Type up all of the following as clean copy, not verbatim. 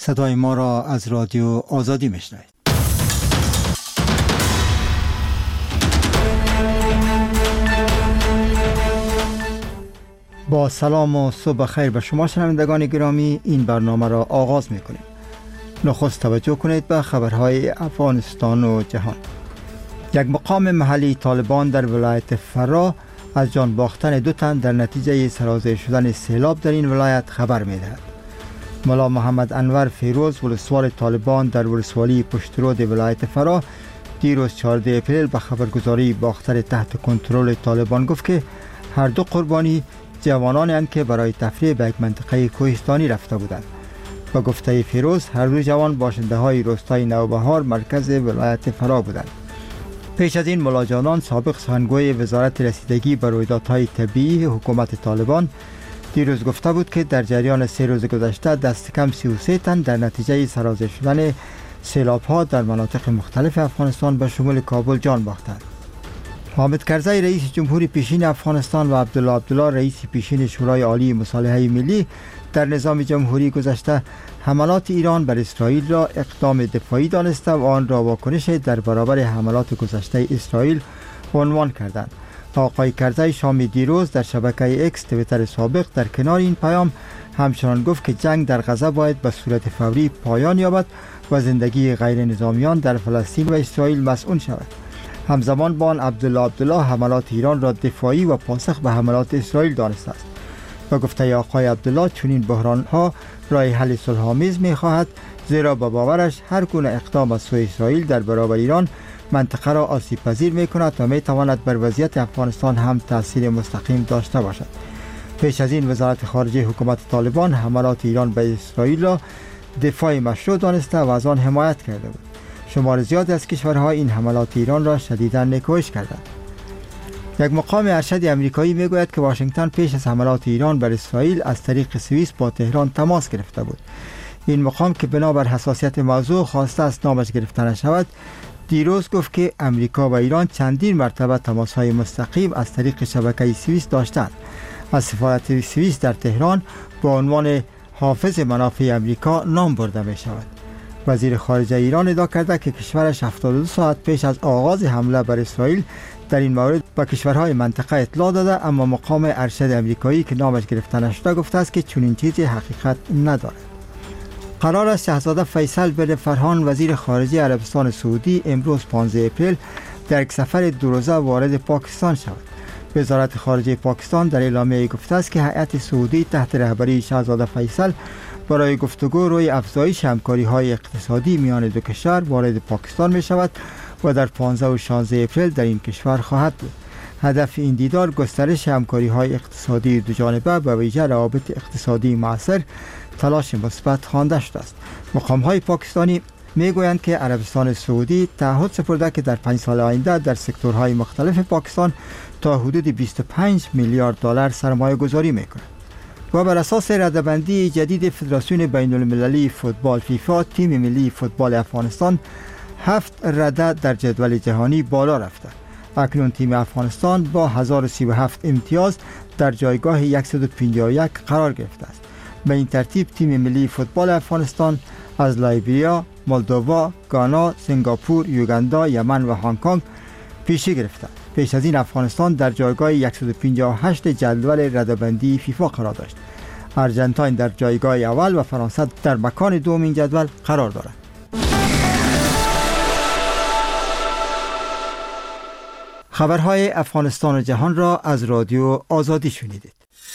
صدای ما را از رادیو آزادی میشنوید. با سلام و صبح خیر به شما شنوندگان گرامی، این برنامه را آغاز میکنیم. نخست توجه کنید به خبرهای افغانستان و جهان. یک مقام محلی طالبان در ولایت فرا از جان باختن 2 تن در نتیجه سرازیر شدن سیلاب در این ولایت خبر میدهد. ملا محمد انور فیروز ولسوال طالبان در ولسوالی پشترود ولایت فرا دیروز 14 اپریل به خبرگزاری باختر تحت کنترل طالبان گفت که هر 2 قربانی جوانانی اند که برای تفریح به یک منطقه کوهستانی رفته بودند. با گفته فیروز هر 2 جوان باشنده های روستای نوبهار مرکز ولایت فرا بودند. پیش از این ملا جانان سابق سخنگوی وزارت رسیدگی به رویدادهای طبیعی حکومت طالبان دیروز گفته بود که در جریان 3 روز گذشته دست کم 33 تن در نتیجه سرازیر شدن سیلاب‌ها در مناطق مختلف افغانستان به شمول کابل جان باختند. حامد کرزی رئیس جمهوری پیشین افغانستان و عبدالله رئیس پیشین شورای عالی مصالحه ملی در نظام جمهوری گذشته حملات ایران بر اسرائیل را اقدام دفاعی دانسته و آن را واکنش در برابر حملات گذشته اسرائیل عنوان کردند. آقای کرزی شام دیروز در شبکه اکس توییتر سابق در کنار این پیام همچنان گفت که جنگ در غزه باید به صورت فوری پایان یابد و زندگی غیر نظامیان در فلسطین و اسرائیل مسئول شود. همزمان با آن عبدالله حملات ایران را دفاعی و پاسخ به حملات اسرائیل دانسته است. و گفته آقای عبدالله چنین بحران‌ها راه حل صلح‌آمیز می‌خواهد، زیرا با باورش هر گونه اقدام از سوی اسرائیل در برابر ایران منطقه را آسیب پذیر می‌کند و می‌تواند بر وضعیت افغانستان هم تأثیر مستقیم داشته باشد. پیش از این وزارت خارجه حکومت طالبان حملات ایران به اسرائیل را دفاع مشروع دانسته و از آن حمایت کرده بود. شمار زیاد از کشورها این حملات ایران را شدیداً نکوهش کردند. یک مقام ارشد آمریکایی میگوید که واشنگتن پیش از حملات ایران بر اسرائیل از طریق سوئیس با تهران تماس گرفته بود. این مقام که بنابر حساسیت موضوع خواسته است نامش گرفته نشود، دیروز گفت که امریکا و ایران چندین مرتبه تماس‌های مستقیم از طریق شبکه سوئیس داشتند. از سفارت سوئیس در تهران با عنوان حافظ منافع امریکا نام برده می شود. وزیر خارجه ایران ادعا کرده که کشورش 72 ساعت پیش از آغاز حمله بر اسرائیل در این مورد به کشورهای منطقه اطلاع داده، اما مقام ارشد آمریکایی که نامش گرفته نشده گفته است که چنین چیزی حقیقت ندارد. قرار است شاهزاده فیصل بن فرحان وزیر خارجه عربستان سعودی امروز 15 اپریل در یک سفر 2 روزه وارد پاکستان شود. وزارت خارجه پاکستان در اعلامیه گفته است که هیئت سعودی تحت رهبری شاهزاده فیصل برای گفتگو روی افزایش همکاری‌های اقتصادی میان 2 کشور وارد پاکستان می شود و در 15 و 16 اپریل در این کشور خواهد بود. هدف این دیدار گسترش همکاری‌های اقتصادی دوجانبه و ویژه روابط اقتصادی مؤثر تلاش مثبت خوانده شده است. مقام‌های پاکستانی میگویند که عربستان سعودی تعهد سپرده که در 5 سال آینده در سکتورهای مختلف پاکستان تا حدود 25 میلیارد دلار سرمایه گذاری میکند. و بر اساس رده‌بندی جدید فدراسیون بین المللی فوتبال فیفا، تیم ملی فوتبال افغانستان 7 رده در جدول جهانی بالا رفته. اکنون تیم افغانستان با 1037 امتیاز در جایگاه 151 قرار گرفته است. به این ترتیب تیم ملی فوتبال افغانستان از لایبریا، مولدووا، گانا، سنگاپور، یوگاندا، یمن و هنگ کنگ پیشی گرفته. پیش از این افغانستان در جایگاه 158 جدول رده‌بندی فیفا قرار داشت. ارژانتین در جایگاه اول و فرانسه در مکان دوم این جدول قرار دارد. خبرهای افغانستان و جهان را از رادیو آزادی شنیدید.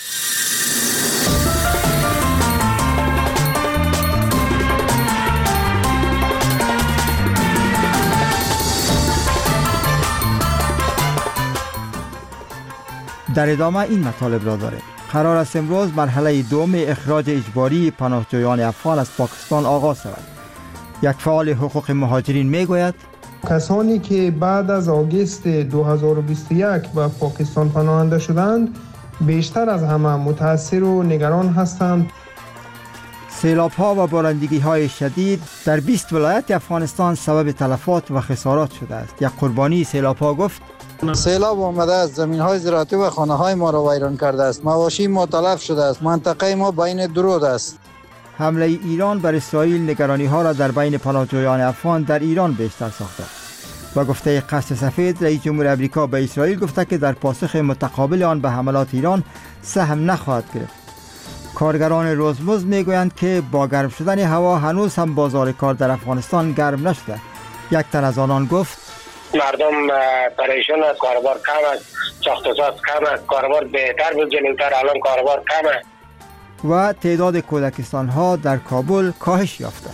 در ادامه این مطالب را داریم. قرار است امروز مرحله دوم اخراج اجباری پناهجویان افغان از پاکستان آغاز شود. یک فعال حقوق مهاجرین میگوید کسانی که بعد از آگوست 2021 به پاکستان پناهنده شدند بیشتر از همه متاثر و نگران هستند. سیلاب‌ها و بارندگی‌های شدید در 20 ولایت افغانستان سبب تلفات و خسارات شده است. یک قربانی سیلاب‌ها گفت سیلاب آمده است، زمین‌های زراعتی و خانه‌های ما را ویران کرده است. مواشی ما تلف شده است. منطقه ما بین درود است. حمله ایران بر اسرائیل نگرانی ها را در بین پناهجویان افغان در ایران بیشتر ساخته و گفته قصر سفید رئیس جمهور امریکا به اسرائیل گفته که در پاسخ متقابل آن به حملات ایران سهم نخواهد گرفت. کارگران روزمزد میگویند که با گرم شدن هوا هنوز هم بازار کار در افغانستان گرم نشده. یک تن از آنان گفت مردم پریشان است، کاربار کم است، ساخت و ساز کم است، کاربار بهتر بود جلوتر، الان کاربار کم است و تعداد کودکستان ها در کابل کاهش یافته.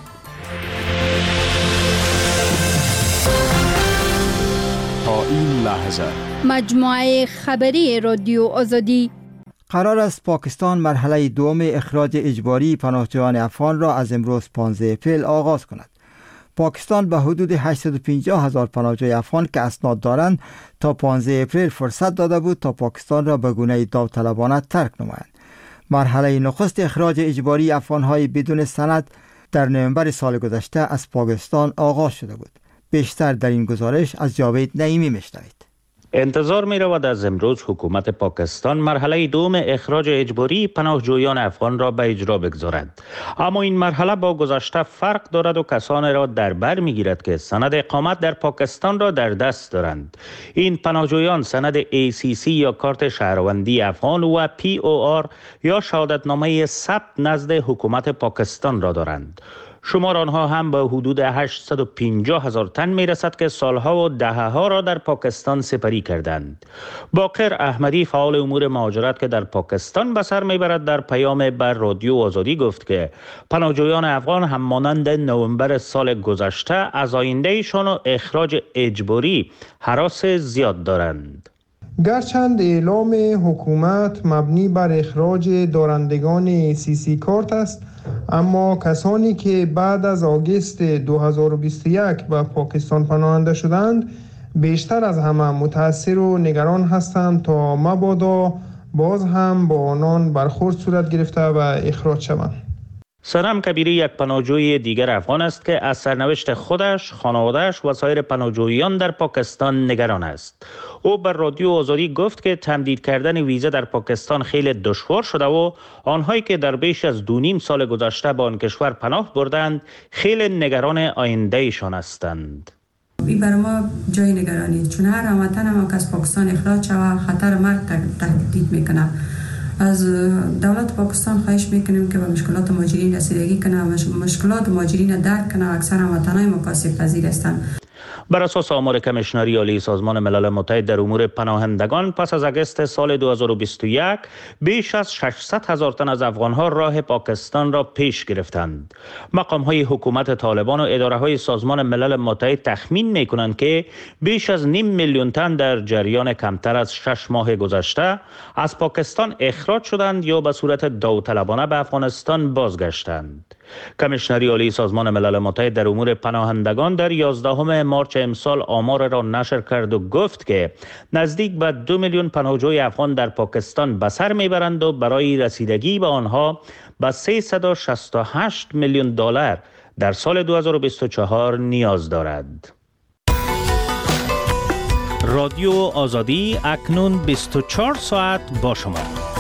تا این لحظه مجموعه خبری رادیو آزادی. قرار است پاکستان مرحله دوم اخراج اجباری پناهجویان افغان را از امروز 15 اپریل آغاز کند. پاکستان به حدود 850,000 پناهجوی افغان که اسناد دارند تا 15 اپریل فرصت داده بود تا پاکستان را به گونه داوطلبانه ترک نمایند. مرحله نخست اخراج اجباری افغان‌های بدون سند در نوامبر سال گذشته از پاکستان آغاز شده بود. بیشتر در این گزارش از جاوید نعیمی میشنوید. انتظار می رود از امروز حکومت پاکستان مرحله دوم اخراج اجباری پناهجویان افغان را به اجرا بگذارد. اما این مرحله با گذشته فرق دارد و کسانی را در بر می گیرد که سند اقامت در پاکستان را در دست دارند. این پناهجویان سند ACC یا کارت شهروندی افغان و POR یا شهادتنامه ثبت نزد حکومت پاکستان را دارند. شمار آنها هم به حدود 850,000 تن می رسد که سالها و دهه‌ها را در پاکستان سپری کردند. باقر احمدی فعال امور مهاجرت که در پاکستان به سر می برد در پیام بر رادیو آزادی گفت که پناهجویان افغان هم مانند نوامبر سال گذشته از آیندهشان و اخراج اجباری هراس زیاد دارند. گرچند اعلام حکومت مبنی بر اخراج دارندگان ACC کارت است، اما کسانی که بعد از آگوست 2021 به پاکستان پناهنده شدند بیشتر از همه متأثر و نگران هستند تا مبادا باز هم با آنان برخورد صورت گرفته و اخراج شوند. سنم کبیری یک پناهجوی دیگر افغان است که از سرنوشت خودش، خانواده‌اش و سایر پناهجویان در پاکستان نگران است. او بر رادیو آزادی گفت که تمدید کردن ویزا در پاکستان خیلی دشوار شده و آنهایی که در بیش از 2.5 سال گذشته به آن کشور پناه بردند خیلی نگران آیندهشان هستند. این برای ما جای نگرانی، چون هر هموطن هم که از پاکستان اخراج شود خطر مرگ تهدید میکنه. از دولت پاکستان خواهش میکنیم که به مشکلات مهاجرین رسیدگی کنه، مشکلات مهاجرین درک کنه. اکثر هموطنان ما کاسب پذیر هستند. بر اساس آمار کمیشنری عالی سازمان ملل متحد در امور پناهندگان پس از آگوست سال 2021 بیش از 600,000 تن از افغانها راه پاکستان را پیش گرفتند. مقام‌های حکومت طالبان و اداره‌های سازمان ملل متحد تخمین می‌کنند که بیش از 500,000 تن در جریان کمتر از 6 ماه گذشته از پاکستان اخراج شدند یا به صورت داوطلبانه به افغانستان بازگشتند. کمیشنری عالی سازمان ملل متحد در امور پناهندگان در 11 مارچ امسال آمار را نشر کرد و گفت که نزدیک به 2 میلیون پناهجوی افغان در پاکستان به سر میبرند و برای رسیدگی به آنها به 368 میلیون دلار در سال 2024 نیاز دارد. رادیو آزادی اکنون 24 ساعت با شما.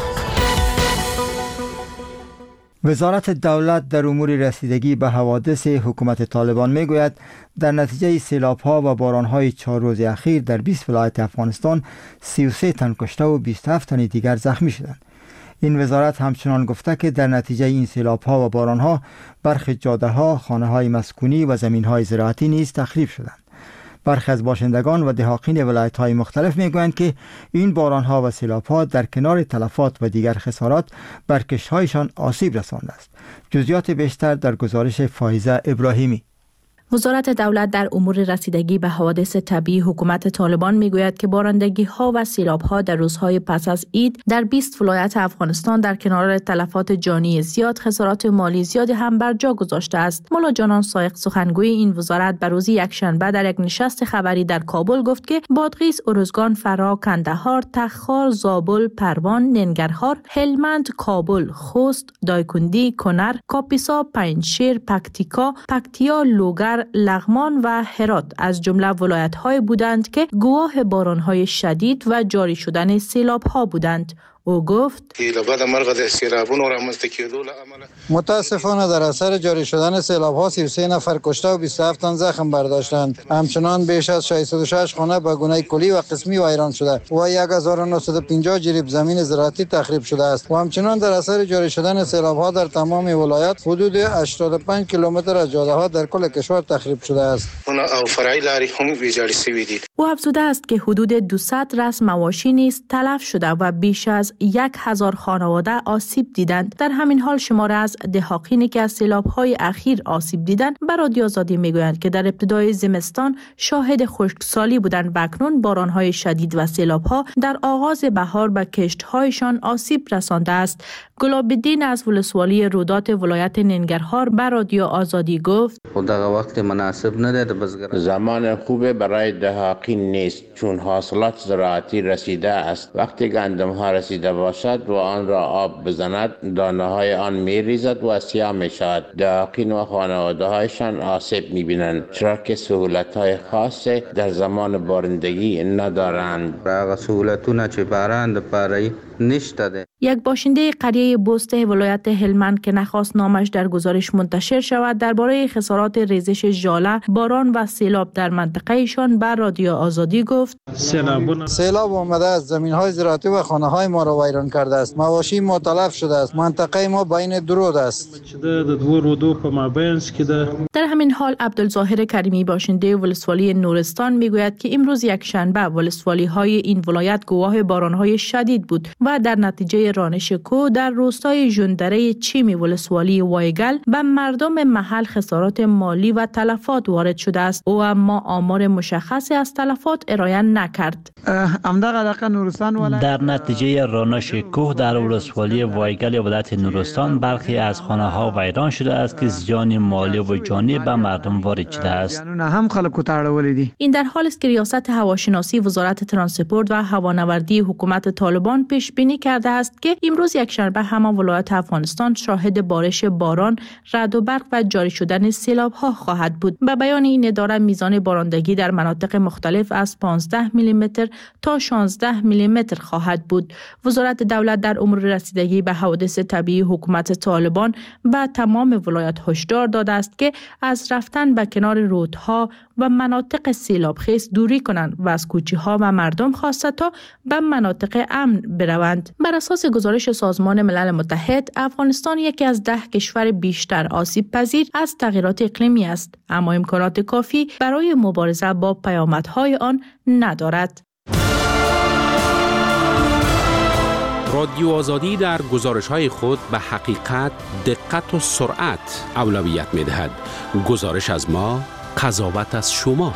وزارت دولت در امور رسیدگی به حوادث حکومت طالبان میگوید در نتیجه سیلاب‌ها و باران‌های 4 روز اخیر در 20 ولایت افغانستان 33 تن کشته و 27 تن دیگر زخمی شدند. این وزارت همچنان گفته که در نتیجه این سیلاب‌ها و باران‌ها برخی جاده‌ها، خانه‌های مسکونی و زمین‌های زراعتی نیز تخریب شدند. برخی از باشندگان و دهاقین ولایت‌های مختلف میگویند که این باران‌ها و سیلاب‌ها در کنار تلفات و دیگر خسارات بر کشت‌هایشان آسیب رسانده است. جزئیات بیشتر در گزارش فائزه ابراهیمی. وزارت دولت در امور رسیدگی به حوادث طبیعی حکومت طالبان میگوید که بارندگی‌ها و سیلاب‌ها در روزهای پس از عید در 20 ولایت افغانستان در کنار تلفات جانی زیاد خسارات مالی زیادی هم بر جا گذاشته است. مولا جانان سایق سخنگوی این وزارت به روز یکشنبه در یک نشست خبری در کابل گفت که بادغیس، ارزگان، فرا، کندهار، تخار، زابل، پروان، ننگرهار، هلمند، کابل، خوست، دایکندی، کنر، کاپیسا، پنجشیر، پکتیکا، پکتیا، لوگر، لغمان و هرات از جمله ولایت‌های بودند که گواه باران‌های شدید و جاری شدن سیلاب‌ها بودند. او گفت متاسفانه در اثر جاری شدن سیلاب‌ها 33 نفر کشته و 27 تن زخم برداشتند. همچنان بیش از 606 خانه به گونه کلی و قسمی ویران شده و 1950 جریب زمین زراعتی تخریب شده است و همچنان در اثر جاری شدن سیلاب‌ها در تمام ولایت حدود 85 کیلومتر از جاده‌ها در کل کشور تخریب شده است. او افزوده است که حدود 200 رأس مواشی نیز تلف شده و بیش از 1000 خانواده آسیب دیدند. در همین حال شمار از دهاقینی که از سیلاب‌های اخیر آسیب دیدند به رادیو آزادی میگویند که در ابتدای زمستان شاهد خشکسالی بودند و اکنون باران‌های شدید و سیلاب‌ها در آغاز بهار به کشت‌هایشان آسیب رسانده است. گلاب‌الدین از ولسوالی رودات ولایت ننگرهار به رادیو آزادی گفت: وقت مناسب نداره، زمان خوبه برای دهاقین نیست چون حاصلات زراعتی رسیده است. وقتی گندم ها رسیده باشد و آن را آب بزند دانه های آن می ریزد و سیاه می شود. دهاقین و خانواده هایشان آسیب می بینند چرا که سهولت های خاص در زمان بارندگی ندارند. راغ سهولتونه چه بارند پاره نشده. یک باشنده قریه بسته ولایت هلمند که نخواست نامش در گزارش منتشر شود درباره خسارات ریزش ژاله، باران و سیلاب در منطقه ایشان بر رادیو آزادی گفت: سیلاب آمده است، زمین‌های زراعتی و خانه‌های ما را ویران کرده است. مواشی ما تلف شده است. منطقه ما بین دو رود است. در همین حال عبدالظاهر کریمی باشنده ولسوالی نورستان میگوید که امروز یک شنبه ولسوالی‌های این ولایت گواه باران‌های شدید بود و در نتیجه رانش کوه در روستای ژندره چیمی ولسوالی وایگل به مردم محل خسارات مالی و تلفات وارد شده است. او اما آمار مشخصی از تلفات ارائه نکرد. در نتیجه رانش کوه در ولسوالی وایگل ولایت نورستان برخی از خانه‌ها ویران شده است که زیان مالی و جانی به مردم وارد شده است. این در حال است که ریاست هواشناسی وزارت ترانسپورت و هوانوردی حکومت طالبان پیش بینی کرده است که امروز یکشنبه همان ولایت افغانستان شاهد بارش باران، رعد و برق و جاری شدن سیلاب‌ها خواهد بود. به بیان این اداره میزان بارندگی در مناطق مختلف از 15 میلیمتر تا 16 میلیمتر خواهد بود. وزارت دولت در امور رسیدگی به حوادث طبیعی حکومت طالبان به تمام ولایات هشدار داده است که از رفتن به کنار رودها و مناطق سیلابخیز دوری کنند و از کوچه‌ها و مردم خواسته تا به مناطق امن بروند. بر اساس گزارش سازمان ملل متحد، افغانستان یکی از 10 کشور بیشتر آسیب پذیر از تغییرات اقلیمی است، اما امکانات کافی برای مبارزه با پیامدهای آن ندارد. رادیو آزادی در گزارش‌های خود به حقیقت، دقت و سرعت اولویت می‌دهد. گزارش از ما، قضاوت از شما.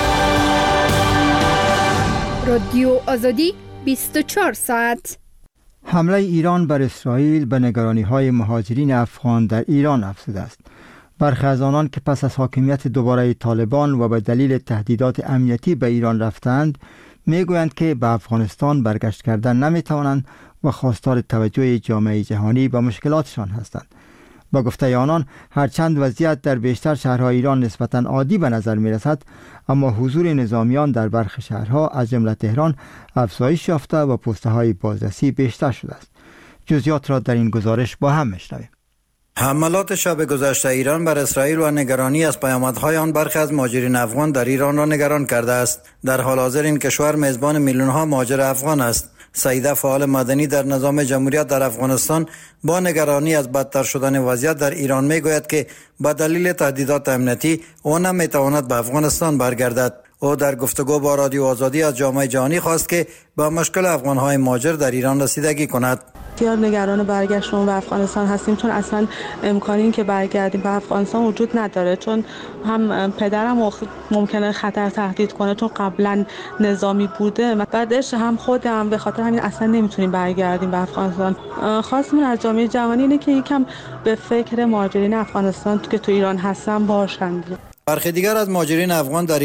رادیو آزادی 24 ساعت. حمله ایران بر اسرائیل به نگرانی‌های مهاجرین افغان در ایران افزوده است. برخی از آنان که پس از حاکمیت دوباره طالبان و به دلیل تهدیدات امنیتی به ایران رفتند، میگویند که به افغانستان برگشت کردن نمیتوانند و خواستار توجه جامعه جهانی به مشکلاتشان هستند. با گفته آنان، هرچند وضعیت در بیشتر شهرهای ایران نسبتاً عادی به نظر می رسد، اما حضور نظامیان در برخی شهرها از جمله تهران افزایش یافته و پست‌های بازرسی بیشتر شده است. جزئیات را در این گزارش با هم میشنویم. حملات شب گذشته ایران بر اسرائیل و نگرانی از پیامدهای آن برخی از مهاجرین افغان در ایران را نگران کرده است. در حال حاضر این کشور میزبان میلیون‌ها مهاجر افغان است. سعیده، فعال مدنی در نظام جمهوریت در افغانستان، با نگرانی از بدتر شدن وضعیت در ایران میگوید که به دلیل تهدیدات امنیتی او نمیتواند به افغانستان برگردد. او در گفتگو با رادیو آزادی از جامعه جهانی خواست که به مشکل افغان‌های مهاجر در ایران رسیدگی کند. بسیار نگران برگشتن به افغانستان هستیم، چون اصلا امکانی این که برگردیم به افغانستان وجود نداره، چون هم پدرم ممکنه خطر تهدید کنه چون قبلا نظامی بوده و بعدش هم خودم به خاطر همین اصلا نمیتونیم برگردیم به افغانستان. خواستمون از جامعه جهانی اینه که یکم به فکر مهاجرین افغانستان که تو ایران هستن باشند. برخی دیگر از مهاجرین افغان در ایران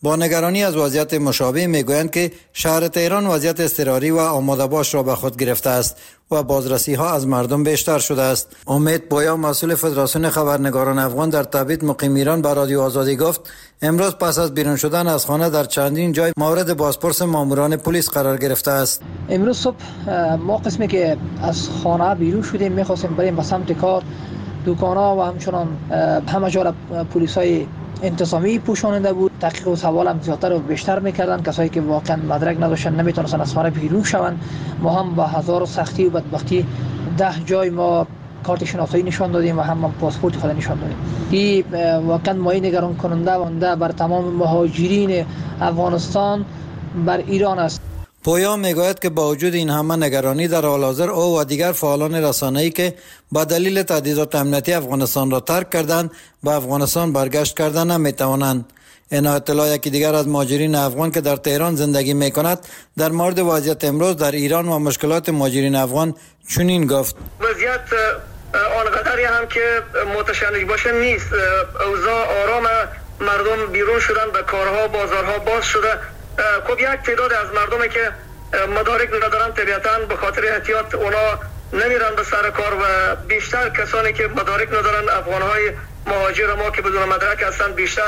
با نگرانی از وضعیت مشابه میگویند که شهر تهران وضعیت اضطراری و آماده باش را به خود گرفته است و بازرسی ها از مردم بیشتر شده است. امید پویا مسئول فدراسیون خبرنگاران افغان در تبعید مقیم ایران به رادیو آزادی گفت امروز پس از بیرون شدن از خانه در چندین جای مورد بازپرس ماموران پلیس قرار گرفته است. امروز صبح ما قسمی که از خانه بیرون شدیم می‌خواستیم بریم به سمت کار، دکان‌ها و همچنان همه جا پلیس‌های انتظامی پوشاننده بود. تحقیق و سوال هم زیادتر و بیشتر میکردن. کسایی که واقعا مدرک نداشتن نمیتونستن از خانه بیرون شوند. ما هم با هزار سختی و بدبختی 10 جای ما کارت شناسایی نشان دادیم و هم پاسپورت خود نشان دادیم. این واقعا مایه نگران کننده بر تمام مهاجرین افغانستان بر ایران است. پویا میگوید که با وجود این همه نگرانی در حال حاضر او و دیگر فعالان رسانه‌ای که با دلیل تهدیدات امنیتی افغانستان را ترک کردند به افغانستان برگشت کردن نمیتوانند. این اطلاع یکی دیگر از مهاجرین افغان که در تهران زندگی میکند در مورد وضعیت امروز در ایران و مشکلات مهاجرین افغان چنین گفت: وضعیت آنقدری هم که متشنج باشه نیست. اوضاع آرام، مردم بیرون شدن، به کارها بازارها باز شده. خب یک تعداد از مردمی که مدارک ندارن طبیعتاً به خاطر احتیاط اونا نمیرن به سر کار و بیشتر کسانی که مدارک ندارن، افغانهای مهاجر ما که بدون مدرک هستن، بیشتر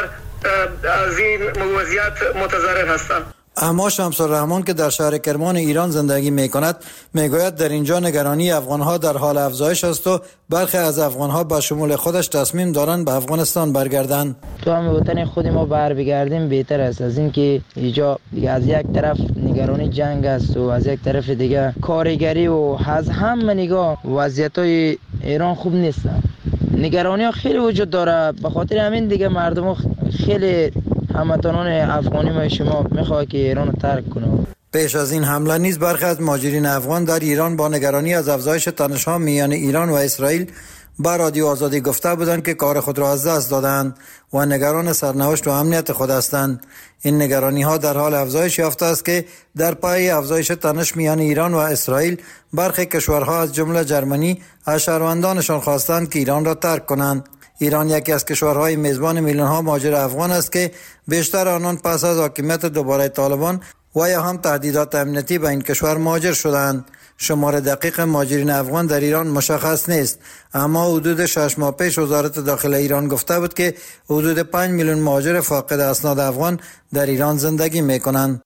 از این وضعیت متضرر هستند. اما شمس الرحمن که در شهر کرمان ایران زندگی می کند میگوید در اینجا نگرانی افغانها در حال افزایش است و برخی از افغانها به شمول خودش تصمیم دارند به افغانستان برگردند. تو هم وطن خود ما بر بگردیم بهتر است از اینکه اینجا از یک طرف نگرانی جنگ است و از یک طرف دیگه کارگری و از هم نگاه وضعیت‌های ایران خوب نیست. نگرانی ها خیلی وجود داره، به خاطر همین دیگه مردم خیلی هموطنان افغانی ما شما میخواد که ایران رو ترک کنه. پیش از این حمله نیز برخی از مهاجرین افغان در ایران با نگرانی از افزایش تنش‌ها میان ایران و اسرائیل با رادیو آزادی گفته بودند که کار خود را از دست دادند و نگران سرنوشت و امنیت خود هستند. این نگرانی ها در حال افزایش یافته است که در پای افزایش تنش میان ایران و اسرائیل برخی کشورها از جمله جرمنی از شهروندانشان خواستند که ایران را ترک کنند. ایران یکی از کشورهای میزبان میلیون‌ها مهاجر افغان است که بیشتر آنان پس از حاکمیت دوباره طالبان و یا هم تهدیدات امنیتی به این کشور مهاجر شدند. شمار دقیق مهاجرین افغان در ایران مشخص نیست، اما حدود 6 ماه پیش وزارت داخله ایران گفته بود که حدود 5 میلیون مهاجر فاقد اسناد افغان در ایران زندگی می‌کنند.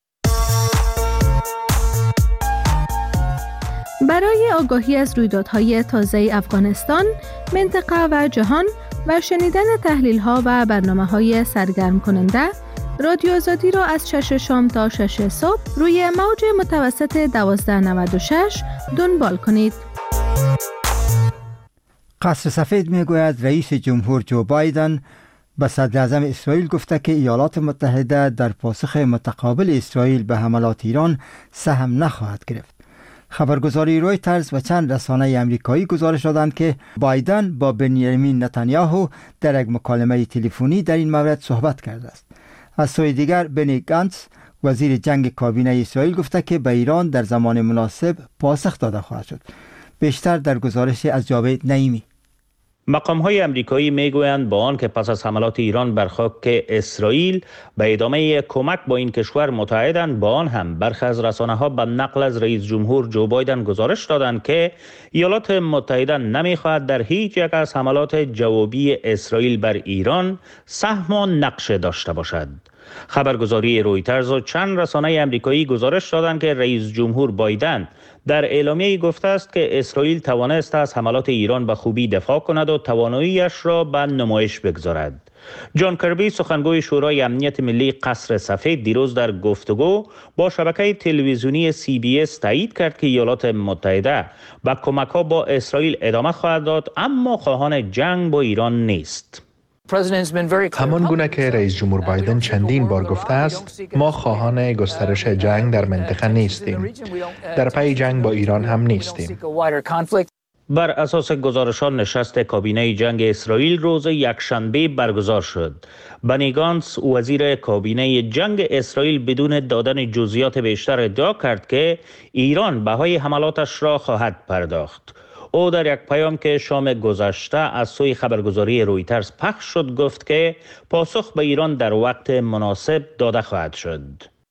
برای آگاهی از رویدادهای تازه افغانستان، منطقه و جهان و شنیدن تحلیل‌ها و برنامه‌های سرگرم کننده، رادیو آزادی را از 6 شام تا 6 صبح روی موج متوسط 1296 دنبال کنید. قصر سفید میگوید رئیس جمهور جو بایدن به صدر اعظم اسرائیل گفته که ایالات متحده در پاسخ متقابل اسرائیل به حملات ایران سهم نخواهد گرفت. خبرگزاری رویترز و چند رسانه امریکایی گزارش دادند که بایدن با بنیامین نتانیاهو در یک مکالمه تلفنی در این مورد صحبت کرده است. از سوی دیگر بنی گانتز وزیر جنگ کابینه اسرائیل گفته که به ایران در زمان مناسب پاسخ داده خواهد شد. بیشتر در گزارش از جاوید نعیمی. مقام‌های آمریکایی میگویند با آنکه پس از حملات ایران بر خاک اسرائیل به ادامه کمک با این کشور متحدند، با آن هم برخی از رسانه‌ها به نقل از رئیس جمهور جو بایدن گزارش دادند که ایالات متحده نمی‌خواهد در هیچ یک از حملات جوابی اسرائیل بر ایران سهم و نقش داشته باشد. خبرگزاری رویترز و چند رسانه آمریکایی گزارش دادند که رئیس جمهور بایدن در اعلامیه‌ای گفته است که اسرائیل توانسته از حملات ایران به خوبی دفاع کند و توانایی‌اش را به نمایش بگذارد. جان کربی سخنگوی شورای امنیت ملی قصر سفید دیروز در گفتگو با شبکه تلویزیونی CBS تایید کرد که ایالات متحده به کمک‌ها با اسرائیل ادامه خواهد داد، اما خواهان جنگ با ایران نیست. همان گونه که رئیس جمهور بایدن چندین بار گفته است، ما خواهان گسترش جنگ در منطقه نیستیم. در پی جنگ با ایران هم نیستیم. بر اساس گزارشان نشست کابینه جنگ اسرائیل روز یکشنبه برگزار شد. بنی گانتز وزیر کابینه جنگ اسرائیل بدون دادن جزئیات بیشتر ادعا کرد که ایران بهای حملاتش را خواهد پرداخت. او در یک پیام که شام گذشته از سوی خبرگزاری رویترز پخش شد گفت که پاسخ به ایران در وقت مناسب داده خواهد شد.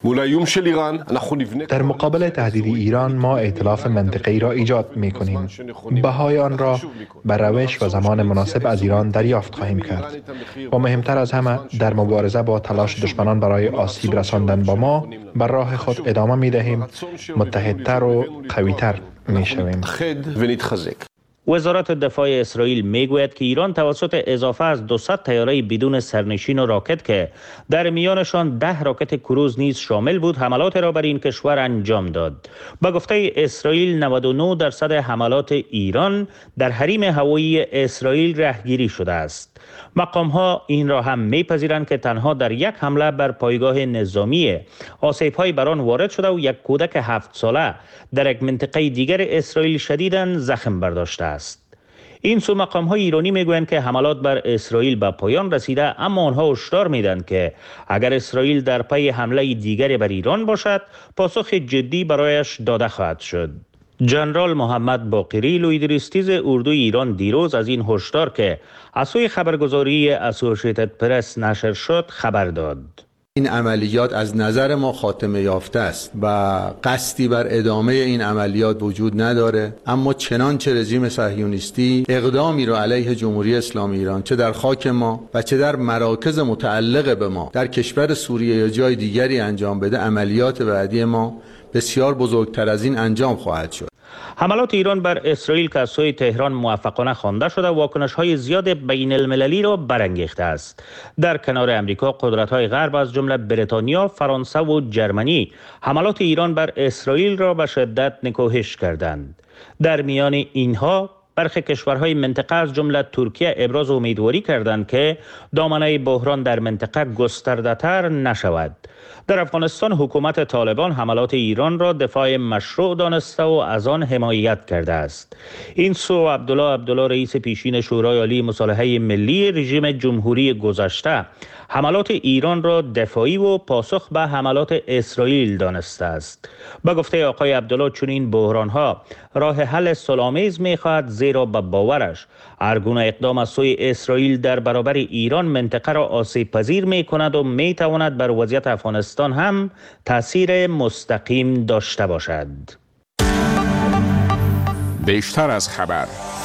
در مقابل تهدید ایران ما ائتلاف منطقه‌ای را ایجاد می‌کنیم. بهای آن را به روش و زمان مناسب از ایران دریافت خواهیم کرد. و مهمتر از همه در مبارزه با تلاش دشمنان برای آسیب رساندن با ما بر راه خود ادامه می‌دهیم. متحدتر و قوی‌تر می‌شویم. وزارت دفاع اسرائیل میگوید که ایران توسط اضافه از 200 طیاره بدون سرنشین و راکت که در میانشان 10 راکت کروز نیز شامل بود حملات را بر این کشور انجام داد. با گفته اسرائیل 99% حملات ایران در حریم هوایی اسرائیل رهگیری شده است. مقام‌ها این را هم می‌پذیرند که تنها در یک حمله بر پایگاه نظامی آسیب‌های بر آن وارد شده و یک کودک 7 ساله در یک منطقه دیگر اسرائیل شدیداً زخم برداشته است. این سو مقام‌های ایرانی میگویند که حملات بر اسرائیل به پایان رسیده، اما آنها هشدار میدن که اگر اسرائیل در پی حمله دیگری بر ایران باشد پاسخ جدی برایش داده خواهد شد. جنرال محمد باقری لویدریستیز اردوی ایران دیروز از این هشدار که از سوی خبرگزاری اسوسییتد پرس نشر شد خبر داد. این عملیات از نظر ما خاتمه یافته است و قصدی بر ادامه این عملیات وجود نداره، اما چنانچه رژیم صهیونیستی اقدامی را علیه جمهوری اسلامی ایران چه در خاک ما و چه در مراکز متعلق به ما در کشور سوریه یا جای دیگری انجام بده، عملیات بعدی ما بسیار بزرگتر از این انجام خواهد شد. حملات ایران بر اسرائیل که از سوی تهران موفقانه خوانده شده واکنش‌های زیاد بین المللی را برانگیخته است. در کنار امریکا قدرت‌های غرب از جمله بریتانیا، فرانسه و جرمنی حملات ایران بر اسرائیل را به شدت نکوهش کردند. در میان اینها برخی کشورهای منطقه از جمله ترکیه ابراز امیدواری کردند که دامنه بحران در منطقه گسترده‌تر نشود. در افغانستان حکومت طالبان حملات ایران را دفاع مشروع دانسته و از آن حمایت کرده است. این سو عبدالله رئیس پیشین شورای عالی مصالحه ملی رژیم جمهوری گذشته حملات ایران را دفاعی و پاسخ به حملات اسرائیل دانسته است. با گفته آقای عبدالله چنین بحران‌ها راه حل صلح‌آمیز می‌خواهد، زیرا به باورش هر گونه اقدام از سوی اسرائیل در برابر ایران منطقه را آسیب پذیر می‌کند و می‌تواند بر وضعیت افغانستان هم تأثیر مستقیم داشته باشد. بیشتر از خبر.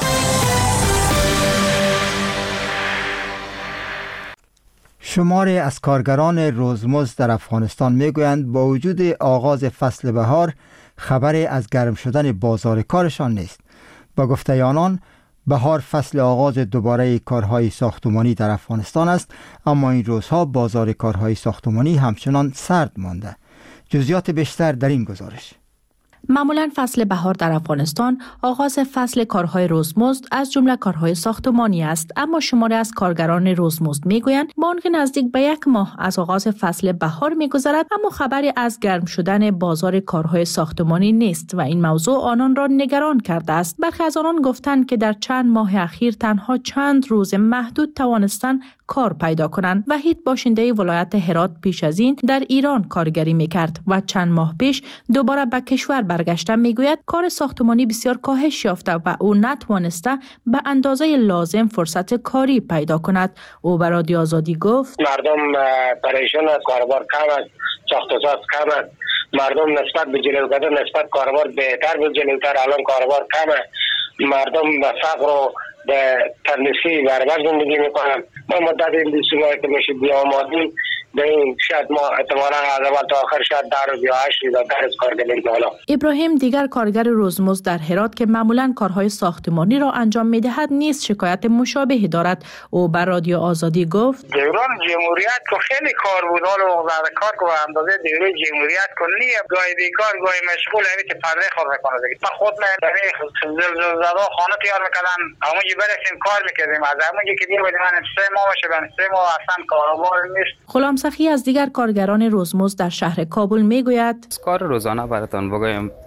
شماری از کارگران روزمزد در افغانستان میگویند با وجود آغاز فصل بهار خبری از گرم شدن بازار کارشان نیست. با گفته آنان بهار فصل آغاز دوباره کارهای ساختمانی در افغانستان است، اما این روزها بازار کارهای ساختمانی همچنان سرد مانده. جزئیات بیشتر در این گزارش. معمولاً فصل بهار در افغانستان آغاز فصل کارهای روزمزد از جمله کارهای ساختمانی است، اما شماری از کارگران روزمزد میگویند با آنکه نزدیک به 1 ماه از آغاز فصل بهار میگذرد اما خبری از گرم شدن بازار کارهای ساختمانی نیست و این موضوع آنان را نگران کرده است. برخی از آنان گفتند که در چند ماه اخیر تنها چند روز محدود توانستند کار پیدا کنند. وحید باشنده ولایت هرات پیش از این در ایران کارگری میکرد و چند ماه پیش دوباره به کشور برگشته. میگوید کار ساختمانی بسیار کاهش یافته و او نتوانسته به اندازه لازم فرصت کاری پیدا کند. او به رادیو آزادی گفت مردم پریشان است، کاربار کم است، ساخت و ساز کم است. مردم نسبت به جلوگیری نسبت کاربار بهتر بود، جلوتر الان کاربار کم است. مردم به فقر و به تنسی برابر زندگی میکنن. ما مدت این 20 ماه که میشه بیامادیم به این شاید ما احتمالاً از اول تا آخر شاید 10 روز یا 8 روز درس کار کنیم. ابراهیم دیگر کارگر روزمزد در هرات که معمولاً کارهای ساختمانی را انجام میدهد نیز شکایت مشابهی دارد. او بر رادیو آزادی گفت دوران جمهوریت که خیلی کار بود، حالا وقت کار که به اندازه دوره جمهوریت کنی گاهی بیکار گاهی مشغول همی که پرده خود میکنه دیگه. من خود من در زلزله خانه تیار میکردم، همونجی برسیم کار میکردیم. از همونجی که دیر بودیم من 3 ماه باشه، 3 ماه اصلا کاروبار نیست. غلام سخی از دیگر کارگران روزمزد در شهر کابل میگوید کار روزانه براتون بگویم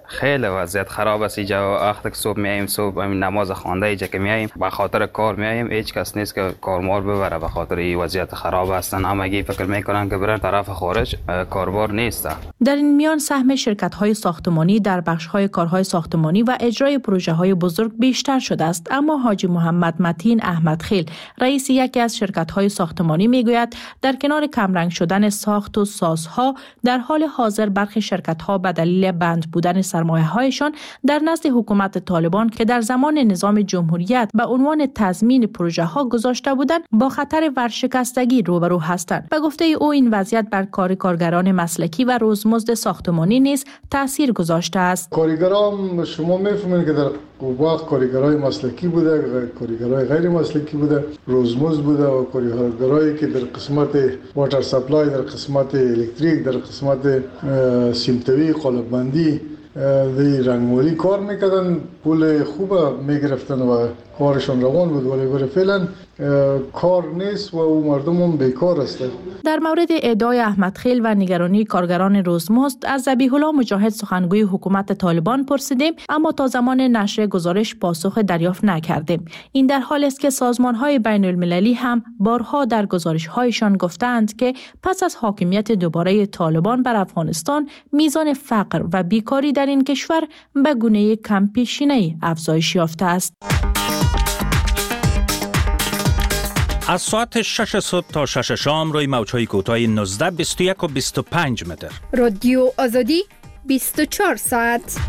خیلی وضعیت خراب است. اینجا وقتی که صبح میایم، صبح نماز خوانده اینجا که میایم به خاطر کار میایم، هیچ کس نیست که کارمار ببره به خاطر این وضعیت خراب هستن. همگی فکر میکنن که برن طرف خارج، کاربار نیست. در این میان سهم شرکت‌های ساختمانی در بخش‌های کارهای ساختمانی و اجرای پروژه‌های بزرگ بیشتر شده است. اما حاجی محمد متین احمدخیل، رئیس یکی از شرکت‌های ساختمانی میگوید در کنار کمرنگ شدن ساخت و سازها، در حال حاضر برخی شرکت‌ها به دلیل بند بودن سرمایه‌هایشان در نزد حکومت طالبان که در زمان نظام جمهوریت به عنوان تضمین پروژه‌ها گذاشته بودند، با خطر ورشکستگی روبرو هستند. به گفته او این وضعیت بر کار کارگران مسلکی و روزمزد ساختمانی نیز تاثیر گذاشته است. کارگران شما می‌فهمید که در وقت کارگرای مسلکی بوده، کارگرای غیر مسلکی بوده، روزمزد بوده و کارگرایی که در قسمت واتر سپلای، در قسمت الکتریک، در قسمت سیمتوی، قالب‌بندی، دی رنگمالی کار میکردن، پول خوب میگرفتن و کارشان روان بود، ولی برای فعلا کار نیست و او مردم هم بیکار هستند. در مورد ادعای احمدخیل و نگرانی کارگران روزمزد از ذبیح الله مجاهد سخنگوی حکومت طالبان پرسیدیم، اما تا زمان نشر گزارش پاسخ دریافت نکردیم. این در حالی است که سازمان‌های بین المللی هم بارها در گزارش‌هایشان گفتند که پس از حاکمیت دوباره طالبان بر افغانستان، میزان فقر و بیکاری در این کشور به گونه کم پیشینه‌ای افزایش یافته است. از ساعت 6 صبح تا 6 شام روی موج‌های کوتاه 19، 21 و 25 متر. رادیو آزادی 24 ساعت.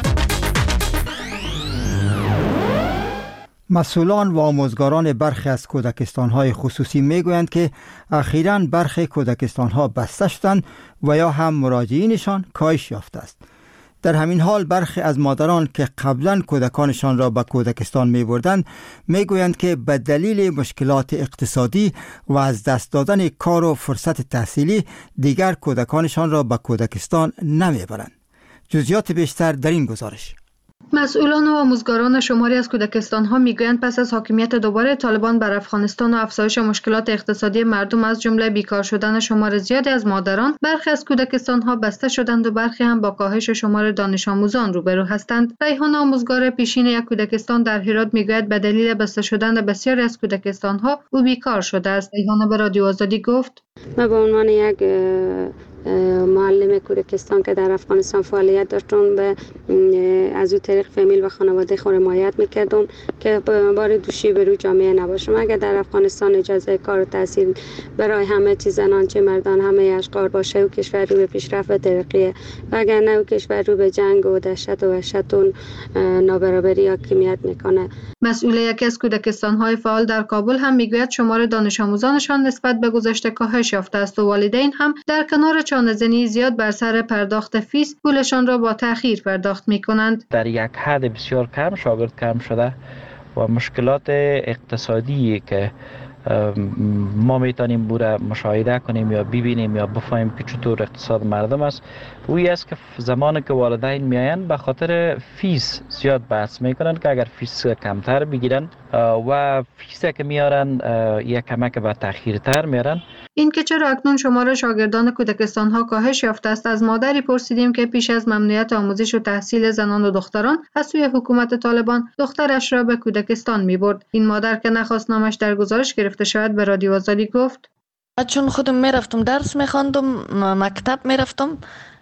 مسئولان و آموزگاران برخی از کودکستان‌های خصوصی میگویند که اخیراً برخی کودکستان‌ها بسته شدند و یا هم مراجعینشان کاهش یافته است. در همین حال برخی از مادران که قبلا کودکانشان را به کودکستان می بردند میگویند که به دلیل مشکلات اقتصادی و از دست دادن کار و فرصت تحصیلی دیگر کودکانشان را به کودکستان نمی برند. جزئیات بیشتر در این گزارش. مسئولان و آموزگاران شماری از کودکستان‌ها میگویند پس از حاکمیت دوباره طالبان بر افغانستان و افزایش مشکلات اقتصادی مردم از جمله بیکار شدن شمار زیادی از مادران، برخی از کودکستان‌ها بسته شدند و برخی هم با کاهش شمار دانش آموزان روبرو هستند. ریحان آموزگار پیشین یک کودکستان در هرات میگوید به دلیل بسته شدن بسیاری از کودکستان‌ها او بیکار شده است. ریحان به رادیو آزادی گفت: من به عنوان یک معلم کودکستان که در افغانستان فعالیت داشتم، به از او طریق فامیل و خانواده خود حمایت میکردم که بار دوشی به روی جامعه نباشم. اگر در افغانستان اجازه کار و تحصیل برای همه چیز، زنان چه مردان، همه اشقار باشه و کشور رو به پیشرفت و ترقیه، و اگر نه کشور رو به جنگ و دهشت و وحشت و نابرابری حاکمیت میکنه. مسئول یکی از کودکستان‌های فعال در کابل هم میگوید شمار دانش آموزانشان نسبت به گذشته کاهش یافته است و والدین هم در کنار چانه‌زنی زیاد بر سر پرداخت فیس پولشان را با تأخیر پرداخت می‌کنند. در یک حد بسیار کم شاگرد کم شده و مشکلات اقتصادی که ما میتونیم بوده مشاهده کنیم یا ببینیم یا بفهمیم که چطور اقتصاد مردم است، وی است که زمانی که والدین میاین به خاطر فیس زیاد بحث میکنن که اگر فیس کمتر بگیرن و فیس که میارن یک کمک به تأخیرتر میارن. این که چرا اکنون شمار شاگردان کودکستان‌ها کاهش یافته است، از مادری پرسیدیم که پیش از ممنوعیت آموزش و تحصیل زنان و دختران از سوی حکومت طالبان دخترش را به کودکستان می‌برد. این مادر که نخواست نامش در گزارش گرفته شود به رادیو آزادی گفت: چون خودم میرفتم درس می‌خواندم، مکتب میرفتم،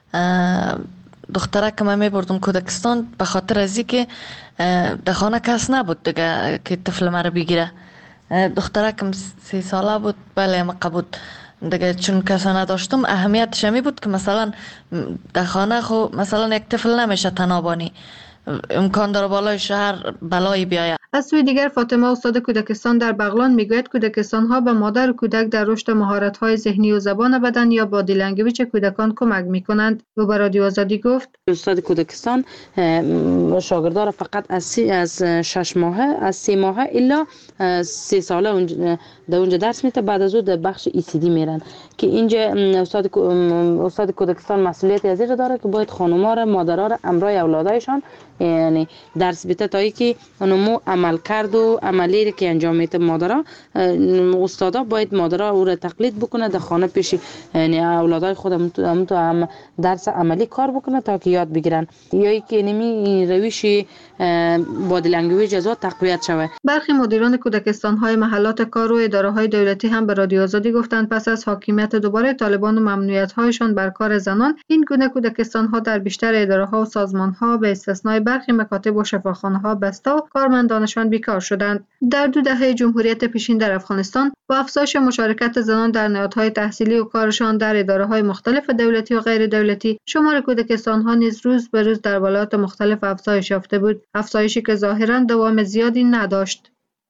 دخترک که من میبردم کودکستان به خاطر از اینکه در خانه کس نبود دیگه که طفل مرا بگیره. دخترکم 3 ساله بود، بله مقبود دیگه، چون کسا نداشتم اهمیتش می بود که مثلا در خانه خو مثلا یک طفل نمیشه تنابانی، امکان داره بالای شهر بلایی بیاید. از سوی دیگر فاطمه استاد کودکستان در بغلان میگوید کودکستان‌ها به مادر و کودک در رشد مهارت‌های ذهنی و زبان بدن یا بادی لنگویج کودکان کمک می‌کنند. و به رادیو آزادی گفت: استاد کودکستان شاگردان فقط از 6 ماهه، از 3 ماهه الا 3 ساله در اونجا درس میده، بعد از اون در بخش ECD میرن که اینجا استاد کودکستان مسئولیتی از اینجا داره که باید خانم‌ها را، مادرها را امرای اولادایشان یعنی درس بده تا که اونمو عمل کرد و عملی که انجام میده مادرها استادا باید مادرها او را تقلید بکنه در خانه پیش یعنی اولادای خودم تو درس عملی کار بکنه تا که یاد بگیرن یا که نمی روش بادی لنگویج از تقویت شود. برخی مدیران کودکستان‌های محلات کار و اداره‌های دولتی هم به رادیو آزادی گفتند پس از حاکمیت دوباره طالبان و ممنوعیت‌هایشان بر کار زنان این گونه کودکستان‌ها در بیشتر اداره‌ها و سازمان‌ها به استثنای برخی مکاتب و شفاخانه‌ها بسته و کارمندانشان بیکار شدند. در 2 دهه جمهوریت پیشین در افغانستان با افزایش مشارکت زنان در نهادهای تحصیلی و کارشان در اداره‌های مختلف دولتی و غیر دولتی شمار کودکستان‌ها نیز روز به روز در ولایات مختلف افزایش یافته بود، افزایشی که ظاهراً دوام زیادی نداشت.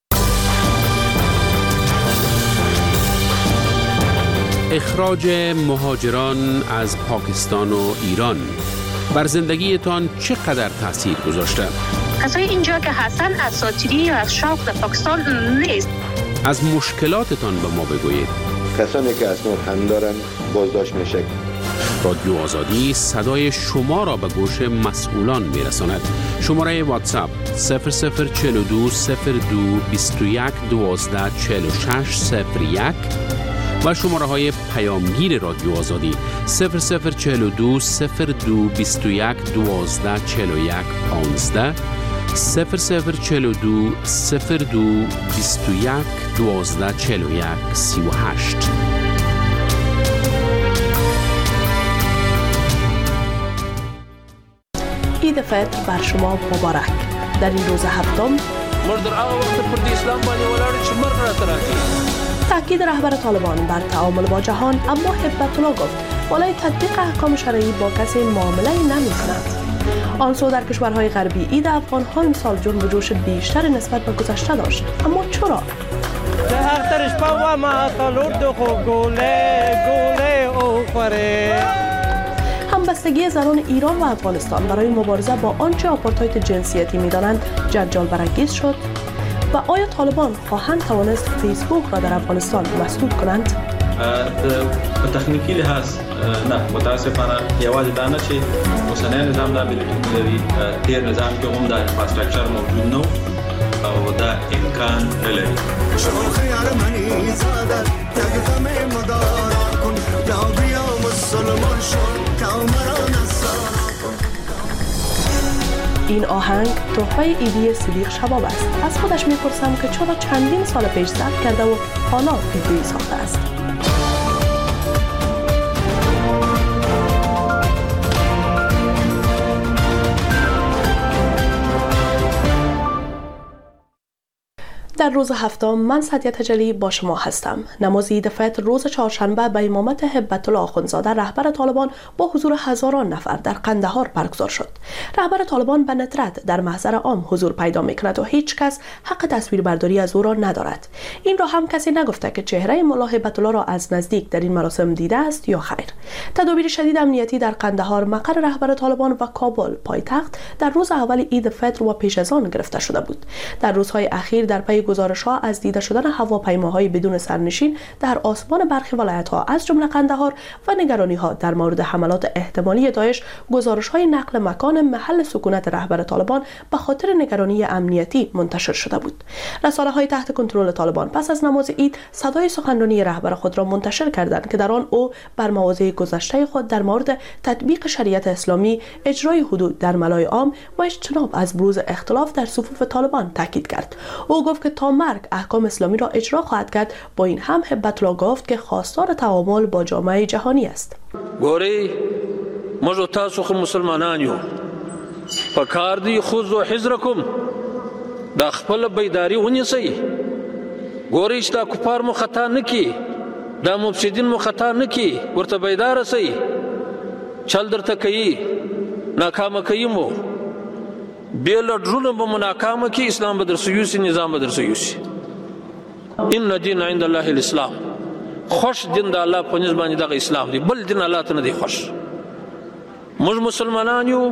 اخراج مهاجران از پاکستان و ایران بر زندگیتان چقدر تاثیر گذاشته؟ کسای اینجا که هستن اساطیری یا از شوق در پاکستان نیست. از مشکلاتتان به ما بگویید. کسانی که اسناد هم دارن بازداشت میشه. رادیو آزادی صدای شما را به گوش مسئولان میرساند. شماره واتساپ 0042 02 21 12 46 01 و شماره های پیامگیر رادیو آزادی 0042 02 21 12 41 15 0042 02 21 12 41 38. عید فطر بر شما مبارک. در این روز هفتم مردر آقا وقت پردی اسلام بانی ولاده چه مرد را تراکی تاکید رهبر طالبان بر تعامل با جهان، اما هبت الله گفت بالای تطبیق احکام شرعی با کسی معامله نمی کند. آنسو در کشورهای غربی عید افغان‌ها امسال جنب و جوش بیشتر نسبت به گذشته داشت، اما چرا؟ همبستگی زنان ایران و افغانستان برای مبارزه با آنچه آپارتاید جنسیتی می‌دانند جنجال برانگیز شد و آیا طالبان خواهند توانست فیسبوک را در افغانستان مسدود کنند؟ به تکنیکی لحاظ نه، متاسفانه یوازې دا نه چې اوسنی نظام دا بلیټینګ لري، تیر نظام کې هم دا انفراستراکچر موجود نه او دا امکان نه لري. این آهنگ تحفه ایدی صدیق شباب است. از خودش میپرسم که چرا چندین سال پیش ضبط کرده و حالا ویدیویی ساخته است. در روز هفتم من سعدیه تجلی با شما هستم. نماز عید فطر روز چهارشنبه به امامت هبت الله آخوندزاده رهبر طالبان با حضور هزاران نفر در قندهار برگزار شد. رهبر طالبان به ندرت در محضر عام حضور پیدا میکند و هیچ کس حق تصویربرداری از او را ندارد. این را هم کسی نگفته که چهره مولا هبت الله را از نزدیک در این مراسم دیده است یا خیر. تدابیر شدید امنیتی در قندهار مقر رهبر طالبان و کابل پایتخت در روز اول عید فطر و پیش از آن گرفته شده بود. در روزهای اخیر در پی گزارش‌ها از دیده شدن هواپیماهای بدون سرنشین در آسمان برخی ولایت‌ها از جمله قندهار و نگرانی‌ها در مورد حملات احتمالی داعش، گزارش‌های نقل مکان محل سکونت رهبر طالبان به خاطر نگرانی امنیتی منتشر شده بود. رسانه‌های تحت کنترل طالبان پس از نماز عید صدای سخنرانی رهبر خود را منتشر کردند که در آن او بر مواضع گذشته خود در مورد تطبیق شریعت اسلامی، اجرای حدود در ملای عام و اجتناب از بروز اختلاف در صفوف طالبان تاکید کرد. او گفت که تا مرگ احکام اسلامی را اجرا خواهد کرد. با این هم هبت الله گفت که خواستار تعامل با جامعه جهانی است. ګورئ موږ تاسو خو مسلمانان یو، په کار دی خذوا حذرکم، دا خپل بیداری ونیسئ. ګورئ چې دا کفار مو خطا نه کړي، دا مفسدین مو خطا نه کړي، ورته بیدار اوسئ. چل درته کوي، ناکامه کوي مو، بیل ډرونه به مو ناکامه کړي، اسلام به درسه یوسي، نظام به درسه یوسي. ان دین عند الله الاسلام، خوش دین د الله په نسبت باندې دغه اسلام دی، بل دین الله ته نه دی خوش. موږ مسلمانان یو،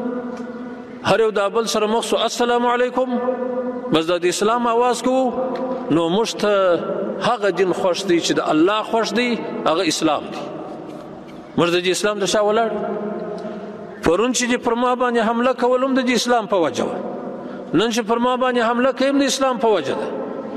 هر یو د بل سره مخ سو السلام علیکم، بس د اسلام आवाज کو نو موږ ته هغه دین خوش دی چې د الله خوش دی، هغه اسلام دی. موږ د اسلام د شاولر پرون چې پر ما باندې حمله کولم د اسلام په وجه نن چې پر ما باندې حمله کوي د اسلام په وجه ده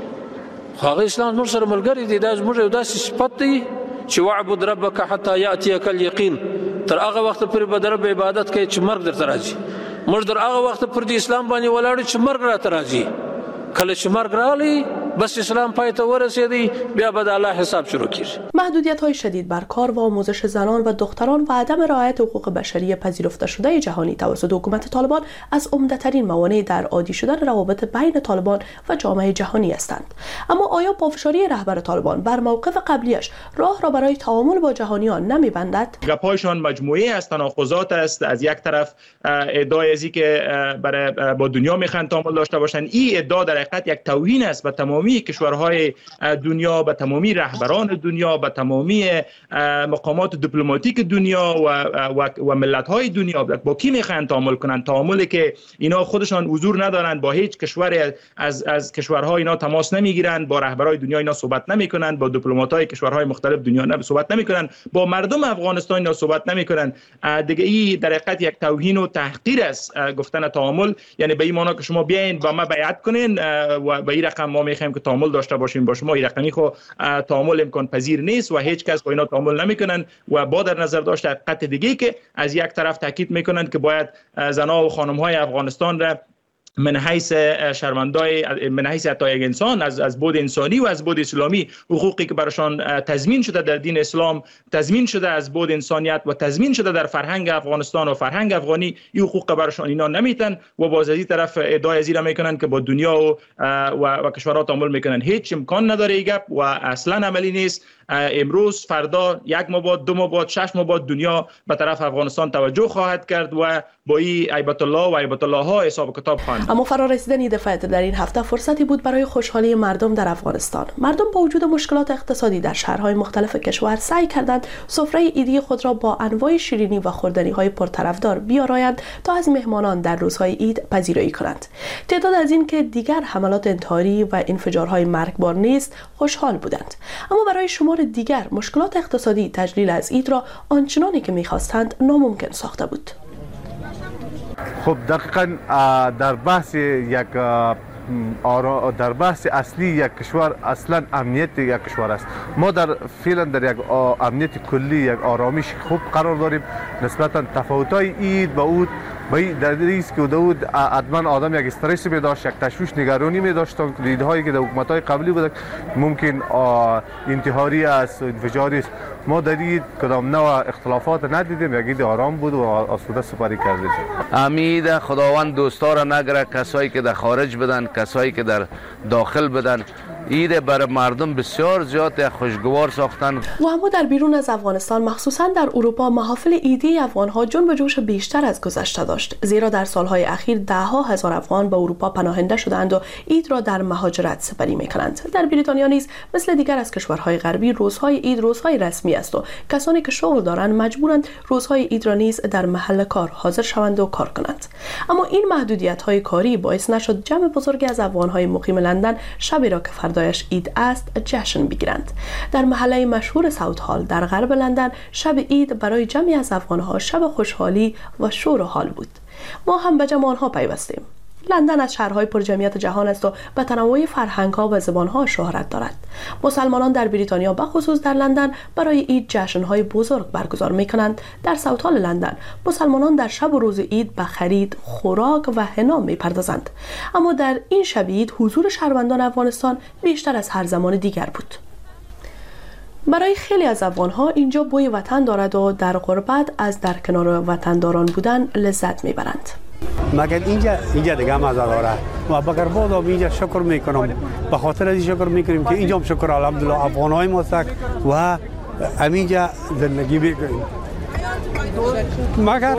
خو هغه اسلام موږ سره ملګری دی دا زموږ یو داسې صفت دی چې وعبد ربک حتی یاتیک الیقین تر هغه وخت پورې به د رب عبادت کوي چې مرګ درته راځي موږ در هغه وخت پر د اسلام باندې ولاړو چې مرګ راته راځي کله چې مرګ راغلی بس اسلام پای ته ورسیدی بیا به د الله حساب شروع کیږي. محدودیت‌های شدید بر کار و آموزش زنان و دختران و عدم رعایت حقوق بشری پذیرفته شده جهانی توسط حکومت طالبان از عمده‌ترین موانع در عادی شدن روابط بین طالبان و جامعه جهانی هستند. اما آیا پافشاری رهبر طالبان بر موقف قبلیش راه را برای تعامل با جهانیان نمی‌بندد؟ گپ‌هایشان مجموعه از تناقضات است. از یک طرف ادعای ازی که برای با دنیا میخوان تعامل داشته باشند، این ادعا در حقیقت یک توهین است به تمامی کشورهای دنیا، به تمامی رهبران دنیا، به تمامی مقامات دیپلماتیک دنیا و ملت‌های دنیا. با کی میخوان تعامل کنند؟ تعاملی که اینا خودشان حضور ندارند، با هیچ کشور از کشورها اینا تماس نمیگیرند، با رهبرای دنیا اینا صحبت نمیکنند، با دیپلمات‌های کشورهای مختلف دنیا صحبت نمیکنند، با مردم افغانستان اینا صحبت نمیکنند. دیگه این در حقیقت یک توهین و تحقیر است گفتن تعامل، یعنی به این معنی که شما بیاین با ما بیعت کنین و به این رقم ما میخوایم که تعامل داشته باشیم با شما، این رقمی خو تعامل امکان پذیر نیست و هیچ کس با اینا تعامل نمیکنن. و با در نظر داشت حقیقت دیگه که از یک طرف تاکید میکنند که باید زنها و خانم‌های افغانستان را من حیث شرمندای من حیث حتی یک انسان از بود انسانی و از بود اسلامی حقوقی که براشان تضمین شده در دین اسلام، تضمین شده از بود انسانیت و تضمین شده در فرهنگ افغانستان و فرهنگ افغانی، این حقوق براشان اینا نمیتن و باز از این طرف ادعای ازی را میکنن که با دنیا و کشورها تعامل میکنن. هیچ امکان نداره این گپ و اصلا عملی نیست. امروز فردا یک ماه بعد، 2 ماه بعد، 6 ماه بعد دنیا به طرف افغانستان توجه خواهد کرد و با این ایبت الله و ایبت الله ها حساب کتاب خواهند. اما فرارسیدن ایدل فطر در این هفته فرصتی بود برای خوشحالی مردم در افغانستان. مردم با وجود مشکلات اقتصادی در شهرهای مختلف کشور سعی کردند سفره عیدی خود را با انواع شیرینی و خوردنی‌های پرطرفدار بیارایند تا از مهمانان در روزهای عید پذیرایی کنند. تعداد از این که دیگر حملات انتحاری و انفجارهای مرگبار نیست خوشحال بودند. اما برای شمار دیگر مشکلات اقتصادی تجلیل از عید را آنچنانی که می‌خواستند ناممکن ساخته بود. خب دقیقاً در بحث اصلی یک کشور اصلا امنیت یک کشور است. ما فعلا در یک امنیت کلی، یک آرامش خوب قرار داریم. نسبتا تفاوت‌های عید با اود در ریسک که داود حتما آدم یک استرس می داشت، یک تشویش نگرانی می داشت. دیدهایی که در حکومت‌های قبلی بود ممکن انتحاری است، انفجاری است. ما در این کدام نوع اختلافات ندیدیم، یک عید آرام بود و آسوده سپری کردیم. امید خداوند دوستا را نگره، کسایی که در خارج بدن، کسایی که در داخل بدن. عید برای مردم بسیار زیاد خوشگوار ساختن. و اما در بیرون از افغانستان، مخصوصا در اروپا، محافل عیدی افغان‌ها جنب و جوش بیشتر از گذشته داشت، زیرا در سالهای اخیر ده‌ها هزار افغان به اروپا پناهنده شدند و عید را در مهاجرت سپری می‌کنند. در بریتانیا نیز مثل دیگر از کشورهای غربی روزهای عید روزهای رسمی است و کسانی که شغل دارند مجبورند روزهای عید را نیز در محل کار حاضر شوند و کار کنند. اما این محدودیت‌های کاری باعث نشد جمع بزرگی از افغان‌های مقیم لندن شبی را که فردایش عید است جشن بگیرند. در محله مشهور ساوت هال در غرب لندن شب عید برای جمعی از افغان‌ها شب خوشحالی و شور و حال بود. ما هم به جمع آنها پیوستیم. لندن از شهرهای پرجمعیت جهان است و به تنوع فرهنگ‌ها و زبان‌ها شهرت دارد. مسلمانان در بریتانیا به خصوص در لندن برای عید جشن‌های بزرگ برگزار می‌کنند. در ساوت هال لندن مسلمانان در شب و روز عید به خرید، خوراک و حنا می‌پردازند. اما در این شب عید حضور شهروندان افغانستان بیشتر از هر زمان دیگر بود. برای خیلی از افغان‌ها اینجا بوی وطن دارد و در غربت از در کنار وطنداران بودن لذت می‌برند. مگر اینجا دیگه مزه داره. ما بگر بودم اینجا شکر میکنم، به خاطر از شکر میکنیم که اینجا هم شکر الحمدلله افغانای ما است و همینجا زندگی میکنیم. مگر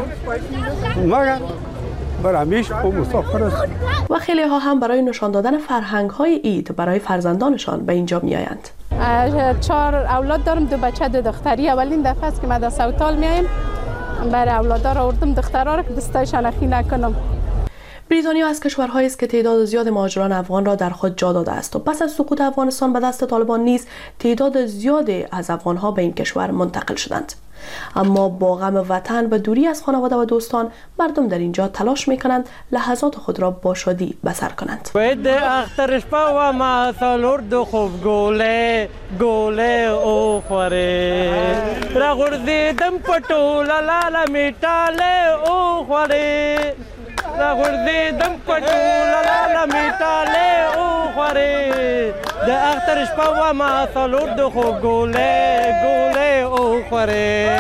برای همیشه مسافر است. و خیلی ها هم برای نشان دادن فرهنگ های عید برای فرزندانشان به اینجا میآیند. 4 اولاد دارم، 2 بچه 2 دختری. اولین دفعه است که ما در ساوت هال میایم. برای اولادا را آوردم، دخترها را که دستایشان اخی نکنم. بریتانیا از کشورهایی است که تعداد زیاد مهاجران افغان را در خود جا داده است و پس از سقوط افغانستان به دست طالبان نیز تعداد زیادی از افغانها به این کشور منتقل شدند. اما با غم وطن و دوری از خانواده و دوستان مردم در اینجا تلاش میکنند لحظات خود را با شادی بسر کنند. وید اخترش پا و ما سالورد خوب گوله او خوره را غرزیدم پټول لاله میټاله او خوره را غرزیدم پټول لاله میټاله او خوره د اخترش پا و ما سالورد خوب گوله او خوره.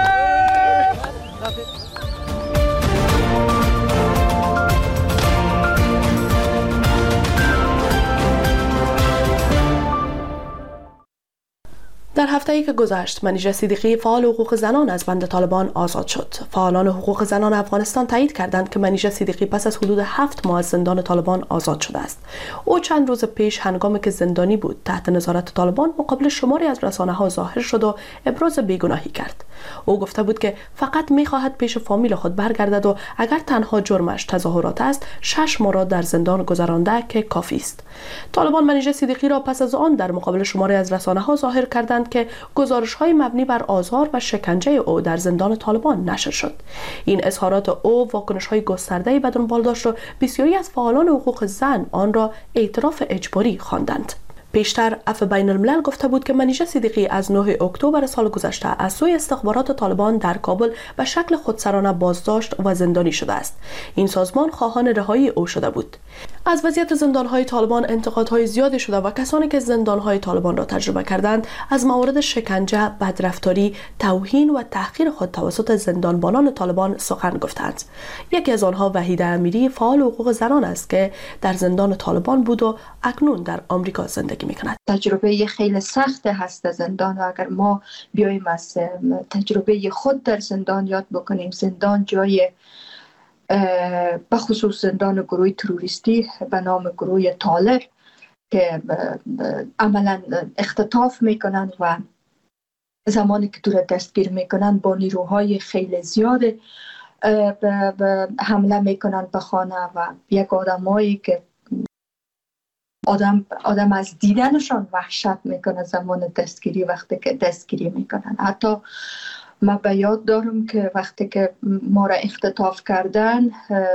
در هفته‌ای که گذشت منیژه صدیقی فعال حقوق زنان از بند طالبان آزاد شد. فعالان حقوق زنان افغانستان تایید کردند که منیژه صدیقی پس از حدود 7 ماه از زندان طالبان آزاد شده است. او چند روز پیش هنگامی که زندانی بود تحت نظارت طالبان مقابل شماری از رسانه‌ها ظاهر شد و ابراز بیگناهی کرد. او گفته بود که فقط می‌خواهد پیش فامیل خود برگردد و اگر تنها جرمش تظاهرات است 6 ماه را در زندان گذرانده که کافی است. طالبان منیژه صدیقی را پس از آن در مقابل شماری از رسانه‌ها ظاهر کردند که گزارش‌های مبنی بر آزار و شکنجه او در زندان طالبان نشر شد. این اظهارات او واکنش‌های گسترده‌ای به دنبال داشت و بسیاری از فعالان حقوق زن آن را اعتراف اجباری خواندند. پیشتر عفو بین الملل گفته بود که منیژه صدیقی از 9 اکتبر سال گذشته از سوی استخبارات طالبان در کابل به شکل خودسرانه بازداشت و زندانی شده است. این سازمان خواهان رهایی او شده بود. از وضعیت زندان‌های طالبان انتقادهای زیادی شده و کسانی که زندان‌های طالبان را تجربه کردند از موارد شکنجه، بدرفتاری، توهین و تحقیر خود توسط زندانبانان طالبان سخن گفتند. یکی از آنها وحیده امیری فعال حقوق زنان است که در زندان طالبان بود و اکنون در آمریکا زندگی می‌کند. تجربه خیلی سخت هست زندان و اگر ما بیایم از تجربه خود در زندان یاد بکنیم، زندان جای به خصوص زندان گروه تروریستی به نام گروه طالب که عملا اختطاف میکنند و زمانی که تو را دستگیر میکنند با نیروهای خیلی زیاد حمله میکنند به خانه و یک آدمایی که آدم از دیدنشان وحشت میکنه زمان دستگیری وقتی که دستگیری میکنن. حتی من به یاد دارم که وقتی که ما را اختطاف کردن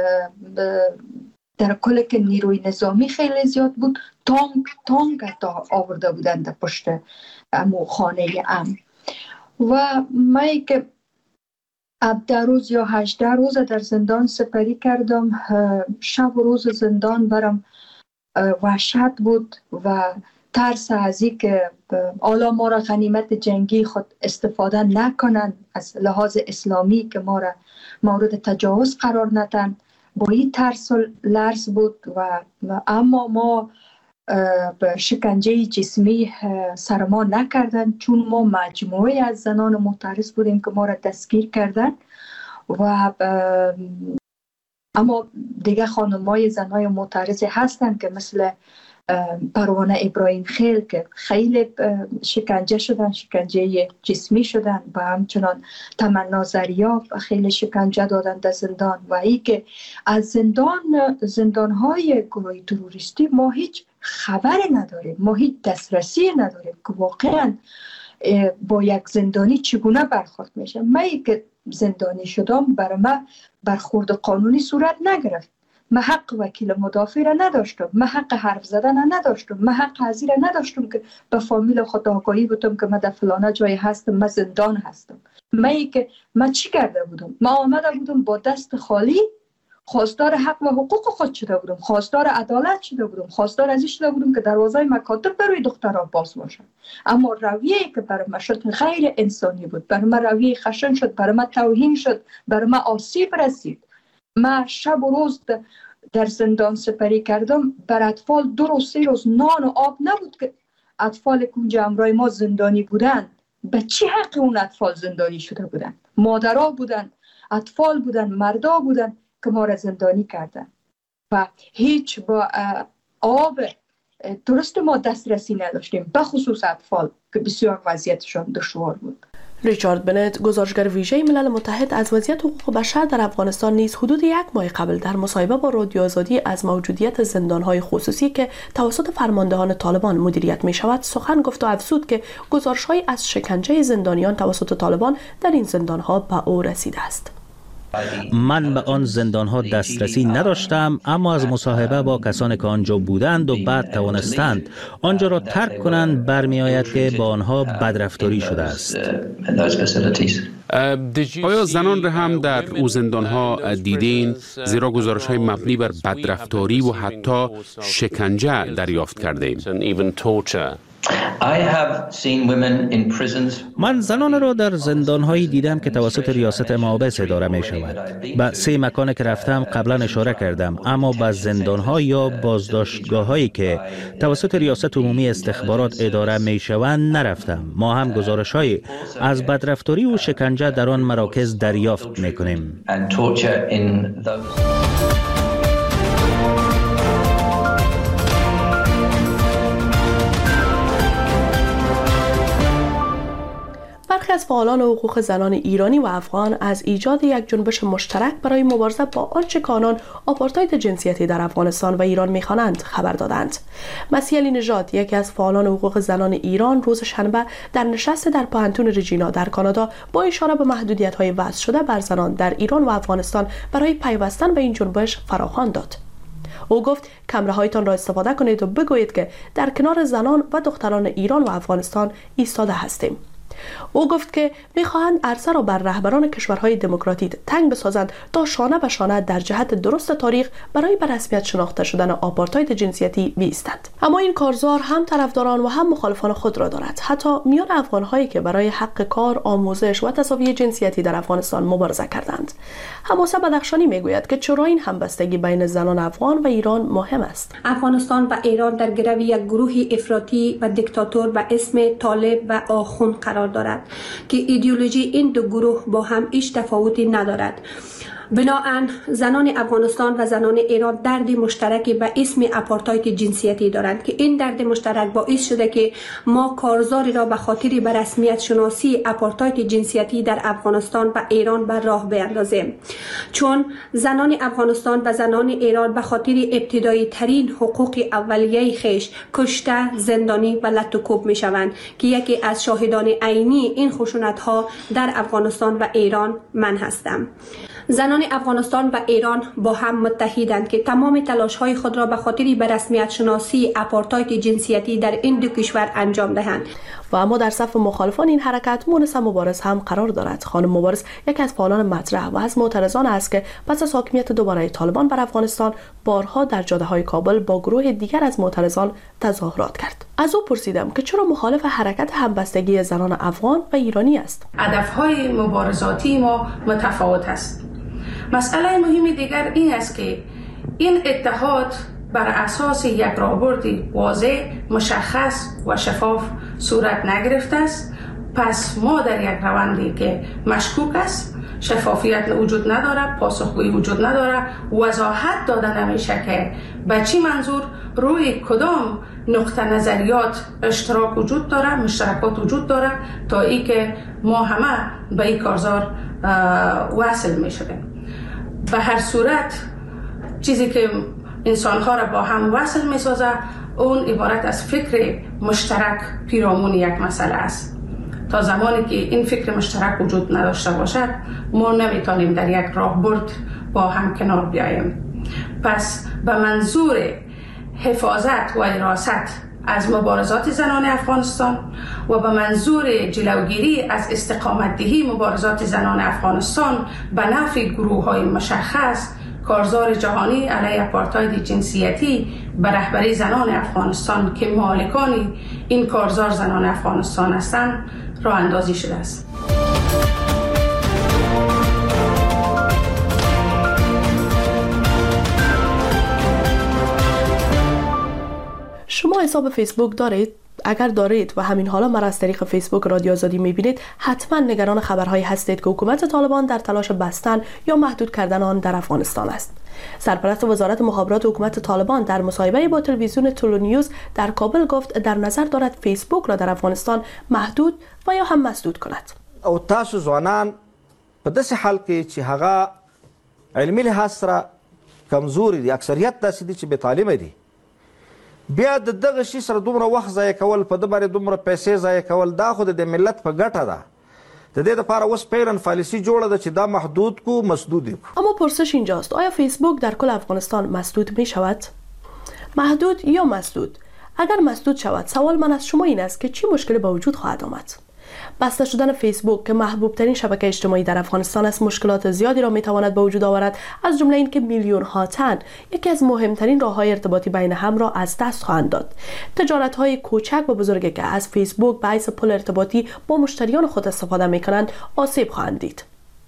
در کل که نیروی نظامی خیلی زیاد بود، تانک آورده بودن در پشت امو خانه ام و من که 17 روز یا 18 روز در زندان سپری کردم. شب و روز زندان برام وحشت بود و ترس از این که حالا ما را غنیمت جنگی خود استفاده نکنند، از لحاظ اسلامی که ما را مورد تجاوز قرار ندن، با این ترس و لرز بود و اما ما به شکنجه جسمی سر ما نکردن چون ما مجموعه از زنان معترض بودیم که ما را دستگیر کردن و اما دیگه خانمای زنای معترض هستن که مثل پروانه ابراهیم خیل که خیلی شکنجه شدن، شکنجه جسمی شدن و همچنان تمنا زریاب خیلی شکنجه دادن در زندان و ای که از زندانهای گروه تروریستی ما هیچ خبری نداریم، ما هیچ دسترسی نداریم که واقعا با یک زندانی چگونه برخورد میشه. من که زندانی شدم برای من برخورد قانونی صورت نگرفت. من حق وکیل مدافع را نداشتم، من حق حرف زدن را نداشتم، من حق حاضر را نداشتم که به فامیل خود آگاهی بدم که من در فلانه جای هستم، من زندان هستم. من چی کرده بودم؟ من آمده بودم با دست خالی، خواستار حق و حقوق خود شده بودم، خواستار عدالت شده بودم، خواستار ازی شده بودم که دروازه مکاتب برای دخترها باز باشد. اما رویه‌ای که برای من شد غیر انسانی بود، برای من رویه خشن شد، برای من توهین شد، برای من آسیب رسید. من شب و روز در زندان سپری کردم. بر اطفال 2 روز 3 روز نان و آب نبود که اطفال که همراه ما زندانی بودن به چی حق اون اطفال زندانی شده بودن؟ مادرها بودن، اطفال بودن، مردا بودن که ما را زندانی کردن و هیچ با آب درست ما دسترسی نداشتیم، به خصوص اطفال که بسیار وضعیتشان دشوار بود. ریچارد بنت، گزارشگر ویژه ملل متحد از وضعیت حقوق بشر در افغانستان نیز حدود 1 ماه قبل در مصاحبه با رادیو آزادی از موجودیت زندان‌های خصوصی که توسط فرماندهان طالبان مدیریت می‌شود سخن گفت و افزود که گزارش‌هایی از شکنجه زندانیان توسط طالبان در این زندان‌ها به او رسیده است. من به آن زندان‌ها دسترسی نداشتم، اما از مصاحبه با کسانی که آنجا بودند و بعد توانستند آنجا را ترک کنند برمی‌آید که با آنها بدرفتاری شده است. آیا زنان را هم در او زندان‌ها دیدین؟ زیرا گزارش‌های مبنی بر بدرفتاری و حتی شکنجه دریافت کردیم. من زنان را در زندان‌هایی دیدم که توسط ریاست MABS اداره می‌شود. به 3 مکان که رفتم قبلا اشاره کردم، اما به زندان‌ها یا بازداشتگاه‌هایی که توسط ریاست عمومی استخبارات اداره می‌شوند نرفتم. ما هم گزارش‌هایی از بدرفتاری و شکنجه در آن مراکز دریافت می‌کنیم. برخی از فعالان حقوق زنان ایرانی و افغان از ایجاد یک جنبش مشترک برای مبارزه با آنچه که آنان آپارتاید جنسیتی در افغانستان و ایران می‌خوانند خبر دادند. مسیح علی نژاد، یکی از فعالان حقوق زنان ایران، روز شنبه در نشست در پوهنتون رجینا در کانادا با اشاره به محدودیت‌های وضع شده بر زنان در ایران و افغانستان برای پیوستن به این جنبش فراخوان داد. او گفت کمره‌هایتان را استفاده کنید و بگویید که در کنار زنان و دختران ایران و افغانستان ایستاده هستیم. او گفت که می‌خواهند عرصه را بر رهبران کشورهای دموکراتیک تنگ بسازند تا شانه به شانه در جهت درست تاریخ برای به رسمیت شناخته شدن آپارتاید جنسیتی بایستند. اما این کارزار هم طرفداران و هم مخالفان خود را دارد. حتی میان افغان‌هایی که برای حق کار، آموزش و تساوی جنسیتی در افغانستان مبارزه کردند. حماسه بدخشانی میگوید که چرا این همبستگی بین زنان افغان و ایران مهم است. افغانستان و ایران در گرو یک گروه افراطی و دیکتاتور به اسم طالب و آخوند قرار دارد که ایدئولوژی این دو گروه با هم هیچ تفاوتی ندارد. بنابراین زنان افغانستان و زنان ایران درد مشترکی به اسم آپارتاید جنسیتی دارند که این درد مشترک باعث شده که ما کارزاری را به خاطر به رسمیت شناسی آپارتاید جنسیتی در افغانستان و ایران بر راه بیاندازیم، چون زنان افغانستان و زنان ایران به خاطر ابتدایی ترین حقوق اولیه خیش کشته، زندانی و لطوکوب می شوند که یکی از شاهدان عینی این خشونت ها در افغانستان و ایران من هستم. زنان افغانستان و ایران با هم متحدند که تمام تلاش‌های خود را به خاطر به رسمیت شناسی آپارتاید جنسیتی در این دو کشور انجام دهند. و اما در صف مخالفان این حرکت مونس مبارز هم قرار دارد. خانم مبارز یک از فعالان مطرح و از معترضان است که پس از حاکمیت دوباره طالبان بر افغانستان بارها در جاده‌های کابل با گروه دیگر از معترضان تظاهرات کرد. از او پرسیدم که چرا مخالف حرکت همبستگی زنان افغان و ایرانی است. هدف‌های مبارزاتی ما متفاوت است. مسئله مهم دیگر این است که این اتحاد بر اساس یک راهبرد واضح، مشخص و شفاف صورت نگرفته است. پس ما در یک روندی که مشکوک است، شفافیت وجود نداره، پاسخگویی وجود نداره، وضاحت داده نمیشه که به چی منظور روی کدام نقطه نظریات اشتراک وجود داره، مشترکات وجود داره، تا ای که ما همه به این کارزار وصل می شدیم. به هر صورت چیزی که انسانها را با هم وصل می سازه اون عبارت از فکر مشترک پیرامون یک مسئله است. تا زمانی که این فکر مشترک وجود نداشته باشد ما نمیتونیم در یک راهبرد با هم کنار بیاییم. پس به منظور حفاظت و حراست از مبارزات زنان افغانستان و به منظور جلوگیری از استقامت دهی مبارزات زنان افغانستان به نفع گروه‌های مشخص، کارزار جهانی علیه آپارتاید جنسیتی به رهبری زنان افغانستان که مالکان این کارزار زنان افغانستان هستند راه اندازی شده است. شما حساب فیسبوک دارید؟ اگر دارید و همین حالا مرا از طریق فیسبوک رادیو آزادی میبینید، حتما نگران خبرهایی هستید که حکومت طالبان در تلاش بستن یا محدود کردن آن در افغانستان است. سرپرست وزارت مخابرات حکومت طالبان در مصاحبه با تلویزیون تولو نیوز در کابل گفت در نظر دارد فیسبوک را در افغانستان محدود و یا هم مسدود کند. او تاسو ځوانان په داسې حال کې چې هغه علمي لحاظ سره کمزوري دي، اکثریت داسې دي چې بې تعلیمه دي، بیا د دغه شي سره دومره وخت ضایع کول، په ده باندې دومره پیسې ضایع کول، دا خو د ملت په ګټه ده. د دې لپاره اوس فعلا پالیسی جوړه ده چې دا محدود کو، مسدود کو. اما پرسش اینجاست، آیا فیسبوک در کل افغانستان مسدود می شود؟ محدود یا مسدود؟ اگر مسدود شود، سوال من از شما این است که چی مشکلی به وجود خواهد آمد؟ بسته شدن فیسبوک که محبوب ترین شبکه اجتماعی در افغانستان است مشکلات زیادی را میتواند به وجود آورد، از جمله اینکه میلیون ها تن یکی از مهمترین راههای ارتباطی بین هم را از دست خواهند داد. تجارت های کوچک و بزرگی که از فیسبوک به حیث پل ارتباطی با مشتریان خود استفاده میکنند آسیب خواهند دید.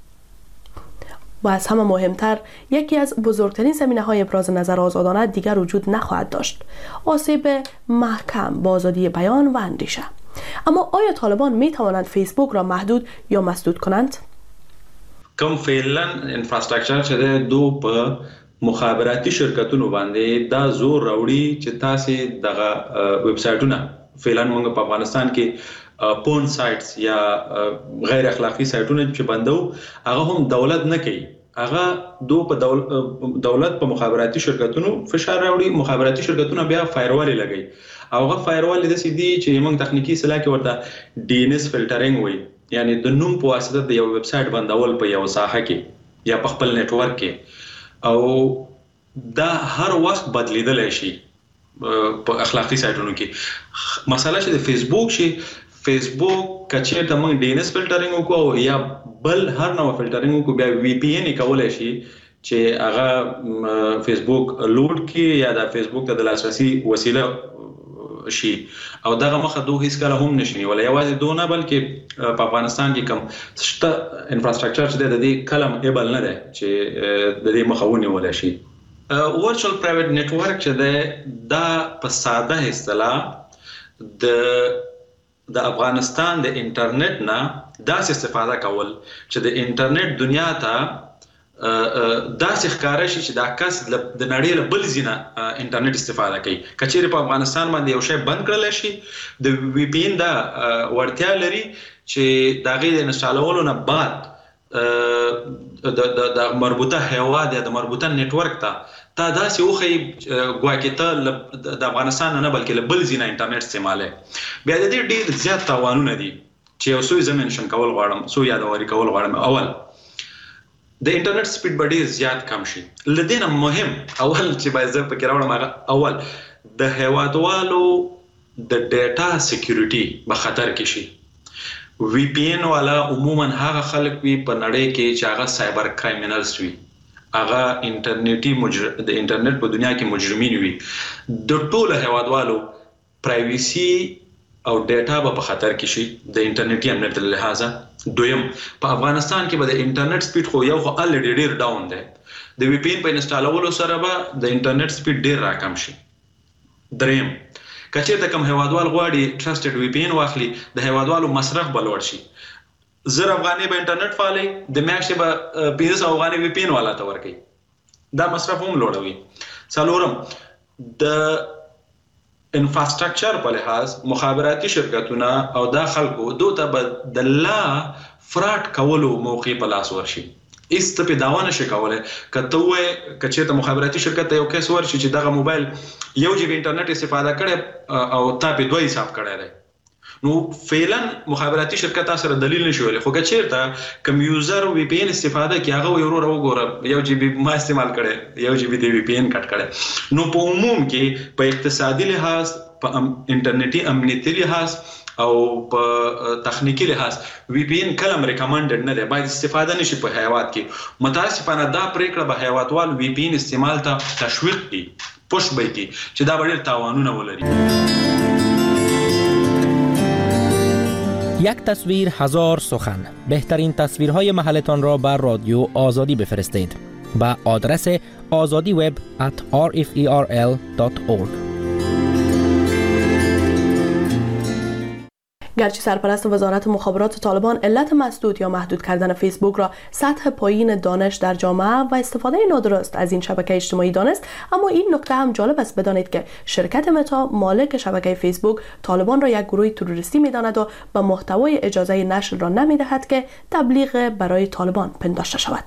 و از همه مهمتر، یکی از بزرگترین زمینه‌های ابراز نظر آزادانه دیگر وجود نخواهد داشت: آسیب محکم به آزادی بیان و اندیشه. اما آیا طالبان می توانند فیسبوک را محدود یا مسدود کنند؟ کوم فعلا انفراستراکچر چې دو په مخابراتي شرکتونو باندې دا زور راوړي چې تاسو دغه ویب سایټونه فعلا موږ په افغانستان کې پون سایټس یا غیر اخلاقی سایټونه چې بندو، هغه هم دولت نه کوي، هغه دو په دولت په مخابراتي شرکتونو فشار راوړي، مخابراتي شرکتونه بیا فایروال لګي. هغه فایروال د سیدي چې موږ تخنیکی اصطلاح کې ورته ډي ان اس فلټرینګ وایي، یعنی د نوم په واسطه د یو ویب سایټ بندول په یو ساحه کې یا په خپل نت ورک کې، او دا هر وخت بدلیدلی شي په اخلاقی سایټونو کې. مسله چې د فیسبوک شي، فیسبوک کچېرته موږ ډي ان اس فلټرینګ وکړو یا بل هر نوع فلټرینګ وکړو، بیا وی پی ان کولای شي چې هغه فیسبوک لوډ کړي یا د فیسبوک ته د لاسرسي وسیله شي، او دغه مخه دوه هیڅ کله هم نشي ولا یوازې دونه، بلکې په افغانستان کې کم شته انفراستراکچر چې د دې کلم ایبل نه دی چې د دې مخه ونیول شي. ورچوال پرایویټ نتورک چې دا په ساده اصطلاح د افغانستان د انټرنیټ نه داسې استفاده کول چې د انټرنیټ دنیا ته داسې ښکاره شي چې دا کس د نړۍ له بل ځینه انټرنیټ استفاده کوي. کچېرې په افغانستان باندې یو شی بند کړلی شي، د وی پی ان دا وړتیا لري چې د هغې د انسټالولو نه بعد د مربوطه هیواد یا د مربوطه نیټورک ته تا داسې وښیي ګواکې ته د افغانستان نه بلکې له بل ځینه انټرنیټ استعمالوي. بیا د دې ډېر زیات تاوانونه دي چې یو څو یې زه منشن کول غواړم، څو یادواري کول غواړم. اول د انټرنیټ سپیډ به ډېر زیات کم شي. له دې نه مهم اول چې باید زه پکې راوړم هغه اول د هیوادوالو د ډیټا سکیورټي به خطر کې شي. وی پی ان والا عموما هغه خلک وي په نړۍ کې چې هغه سایبر کرایمینلز وي، هغه د انټرنیټ په دنیا کې مجرمین وي. د ټولو هیوادوالو پرایویسي او ډیټا به په خطر کې شي د انټرنیټي امنیت له لحاظه. دویم، په افغانستان کې به د انټرنیټ سپیډ خو یو خو الریډي ډیر ډاون دی، د وی پی ان په انسټالولو سره به د انټرنیټ سپیډ ډیر راکم شي. دریم، کچېرته کوم هیوادوال غواړي ټرسټډ وی پی ان واخلي، د هیوادوالو مصرف به لوړ شي. 1000 افغانۍ به انټرنیټ فعالوي، د میاشتې به 1500 افغانۍ وی پی ان والا ته ورکوي، دا مصرف هم لوړوي. څلورم، د انفراستراکچر په لحاظ مخابراتي شرکتونه او دا خلکو دوی ته به د لا فراډ کولو موقع په لاس ورشي. هیڅ ته پې دعوا نشي کولی. که ته ووایې که چېرته مخابراتي شرکت ته یو کیس ورشي چې دغه موبایل 1 جی بي انټرنیټ استفاده کړی او تا پې 2 حساب کړی دی، نو فعلا مخابراتي شرکت تاسو سره دلیل نشي ویلی. خو که چېرته کوم یوزر وی پی ان استفاده کوي، هغه وایي وروره وګوره 1 جی بي ما استعمال کړی، 1 جی بي د وی پی ان کټ کړی. نو په عموم کې په اقتصادي لحاظ، په انټرنیټي امنیتي لحاظ او په تخنیکی لحاظ وی پی ان کلم ریکمندډ نه دی، باید استفاده نشي په هیواد کې. متاسفانه دا پریکړه به هیوادوال وی پی ان استعمال ته تشویق کړي، پوش به کړي چې دا ډېر تاوانونه ولري. یک تصویر هزار سخن. بهترین تصویرهای محلتان را بر رادیو آزادی بفرستید به آدرس azadiweb@rferl.org. گرچه سرپرست وزارت مخابرات طالبان علت مسدود یا محدود کردن فیسبوک را سطح پایین دانش در جامعه و استفاده نادرست از این شبکه اجتماعی دانست، اما این نکته هم جالب است بدانید که شرکت متا مالک شبکه فیسبوک طالبان را یک گروه تروریستی می‌داند و به محتوای اجازه نشر را نمی‌دهد که تبلیغ برای طالبان پنداشته شود.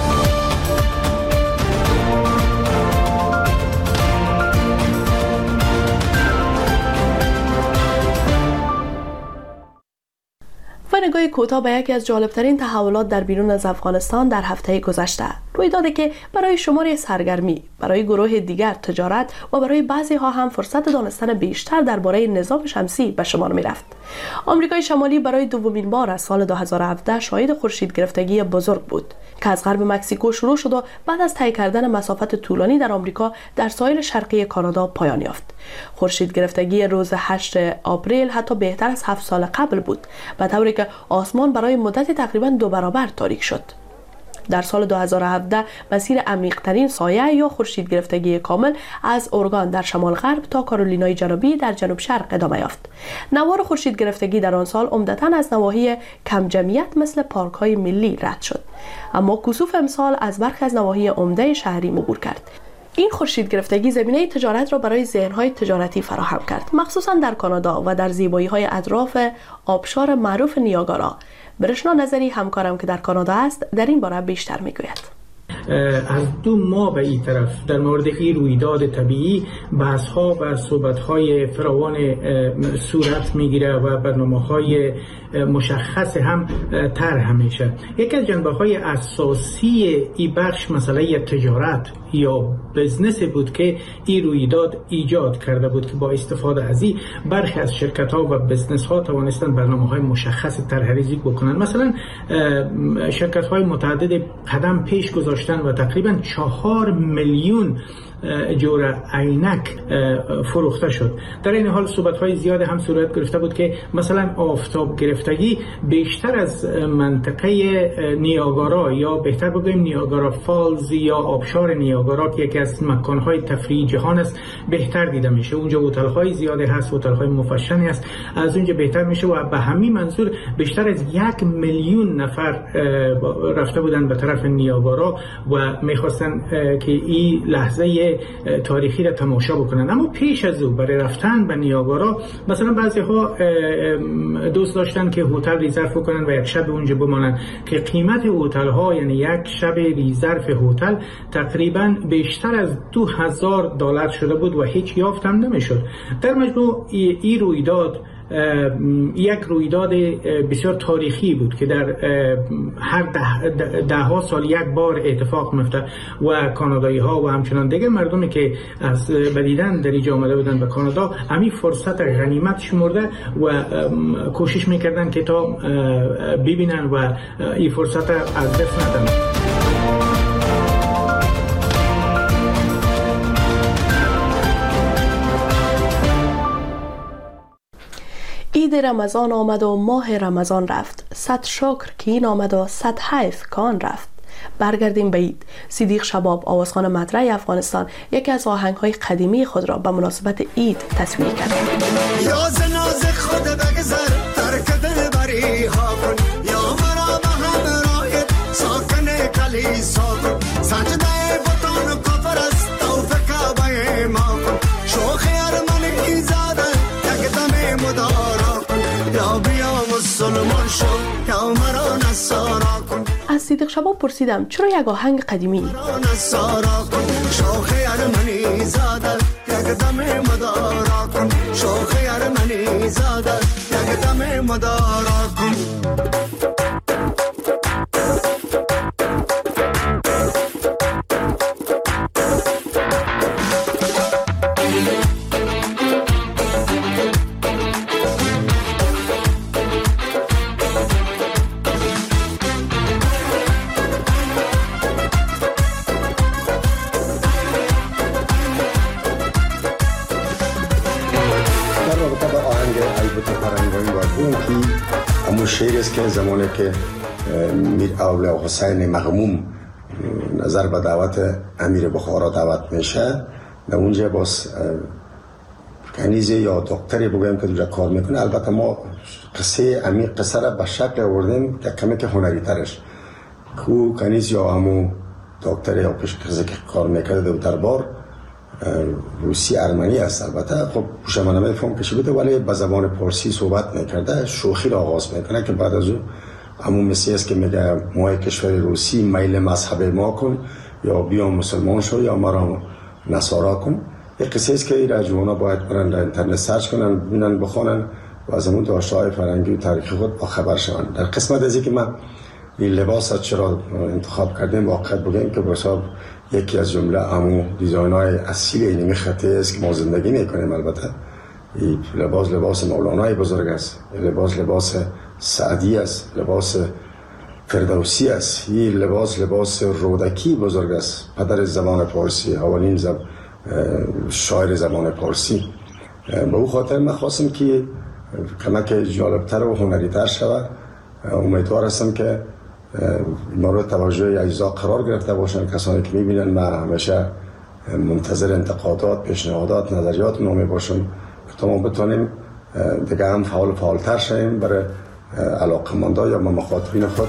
و نگاهی کوتاه به یکی از جالبترین تحولات در بیرون از افغانستان در هفته گذشته. رویدادی که برای شماری سرگرمی، برای گروه دیگر تجارت و برای بعضی ها هم فرصت دانستن بیشتر درباره نظام شمسی به شمار می رفت. آمریکای شمالی برای دومین بار از سال 2017 شاهد خورشید گرفتگی بزرگ بود که از غرب مکزیکو شروع شد و بعد از طی کردن مسافت طولانی در آمریکا در ساحل شرقی کانادا پایان یافت. خورشید گرفتگی روز 8 آپریل حتی بهتر از 7 سال قبل بود، به طوری که آسمان برای مدت تقریباً 2 برابر تاریک شد. در سال 2017 مسیر عمیق‌ترین سایه یا خورشید گرفتگی کامل از اورگان در شمال غرب تا کارولینای جنوبی در جنوب شرق ادامه یافت. نوار خورشید گرفتگی در آن سال عمدتاً از نواحی کم جمعیت مثل پارک‌های ملی رد شد، اما کسوف امسال از برخی از نواحی عمده شهری عبور کرد. این خورشید گرفتگی زمینه تجارت را برای ذهن‌های تجارتی فراهم کرد، مخصوصاً در کانادا و در زیبایی‌های اطراف آبشار معروف نیاگارا. برشنا نظری همکارم که در کانادا است در این باره بیشتر میگوید. از 2 ماه به این طرف در مورد این رویداد طبیعی بحث‌ها و صحبت‌های فراوان صورت میگیره و برنامه‌های مشخص هم طرح میشه. یکی از جنبه‌های اساسی این بخش مسئله تجارت یا بزنس بود که این رویداد ایجاد کرده بود که با استفاده از این برخی از شرکت‌ها و بزنس‌ها توانستن برنامه‌های مشخص طرح‌ریزی بکنن. مثلا شرکت‌های متعدد قدم پیش گذاشتن و تقریبا 4 میلیون جور عینک فروخته شد. در این حال صحبت‌های زیاد هم صورت گرفته بود که مثلا آفتاب گرفتگی بیشتر از منطقه نیاگارا یا بهتر بگویم نیاگارا فالز یا آبشار نیاگارا که یکی از مکان‌های تفریحی جهان است بهتر دیده میشه. اونجا هتل‌های زیادی هست، هتل‌های مفشنی هست، از اونجا بهتر میشه و به همین منظور بیشتر از 1 میلیون نفر رفته بودن به طرف نیاگارا و می‌خواستن که این لحظه تاریخی را تماشا بکنن. اما پیش از او برای رفتن به نیاگارا مثلا بعضی ها دوست داشتن که هتل ریزرو کنن و یک شب اونجا بمانن که قیمت هتل ها یعنی یک شب ریزرو هتل تقریبا بیشتر از $2000 شده بود و هیچ یافت هم نمیشد. در مجموع این رویداد یک رویداد بسیار تاریخی بود که در هر ده سال یک بار اتفاق میفته و کانادایی ها و همچنان دیگر مردمی که از بدیدن در اینجا آمده بودن به کانادا همین فرصت غنیمت شمرده و کوشش میکردن که تا ببینن و این فرصت از دست ندن. عید رمضان آمد و ماه رمضان رفت، صد شکر که این آمد و صد حیف که آن رفت. برگردیم به عید. صدیق شباب آوازخوان مطرح افغانستان یکی از آهنگ‌های قدیمی خود را به مناسبت عید تصویر کرد. یا زناز خود بگذر ترک دل بری ها کن، یا مرا به همراهت ساکن کلیسا کن، سجده بطان کفر است توفیق کعبه ما کن، شوخ ارمن ایزاده یک دم مدارا کن، یا بیا مسلمان شو یا مرا نصارا کن. از صدیق شباب پرسیدم چرا یک آهنگ قدیمی؟ نصارا کن، شوخ ارمنی زاده یک دم مدارا کن، شوخ ارمنی زاده یک دم مدارا کن. شعر است که زمانی که میر اولیاء حسین مغموم نظر به دعوت امیر بخارا دعوت میشه، در اونجا باز کنیزی یا دکتری بگویم که اونجا کار میکنه. البته ما قصه عمیق قصه را به شکل آوردیم که کمی که هنری ترش کو کنیز یا همو دکتر یا کسی که کار میکرده در دربار روسی ارمنی است. البته خب پوشمانه فهم کشی بوده ولی به زبان پارسی صحبت میکرده، شوخی را آغاز میکنه که بعد از او همون مسی است که میگه ما کشور روسی میل مذهب ما کن یا بیا مسلمان شو یا ما را نصارا کن. یک قصه است که این جوانا باید برن در اینترنت سرچ کنن، ببینن، بخونن و از اون داشته‌های فرهنگی و تاریخی خود با خبر شوند. در قسمت از اینکه من این لباس چرا انتخاب کردیم واقعا بگیم که بسیار یکی از جمله همون دیزاین‌های اصیل اینمی خطی است که ما زندگی میکنیم. البته این لباس مولانای بزرگ است، لباس سعدی است، لباس فردوسی است، این لباس رودکی بزرگ است، پدر زبان پارسی، اولین شاعر زبان پارسی. به او خاطر من خواستم که کمک جالبتر و هنری‌تر شود. امیدوار هستم که مورد توجه اجزا قرار گرفته باشن کسانی که میبینن. من همیشه منتظر انتقادات، پیشنهادات، نظریات نامه باشم که تا ما بتونیم دیگه هم فعالتر شویم برای علاقه‌مندان یا مخاطبین خود.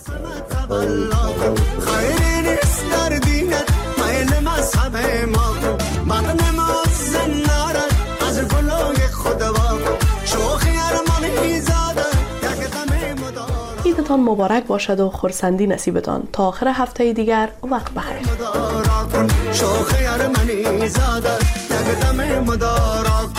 عیدتان مبارک باشد و خرسندی نصیبتان. تا آخر هفته دیگر وقت بخیر.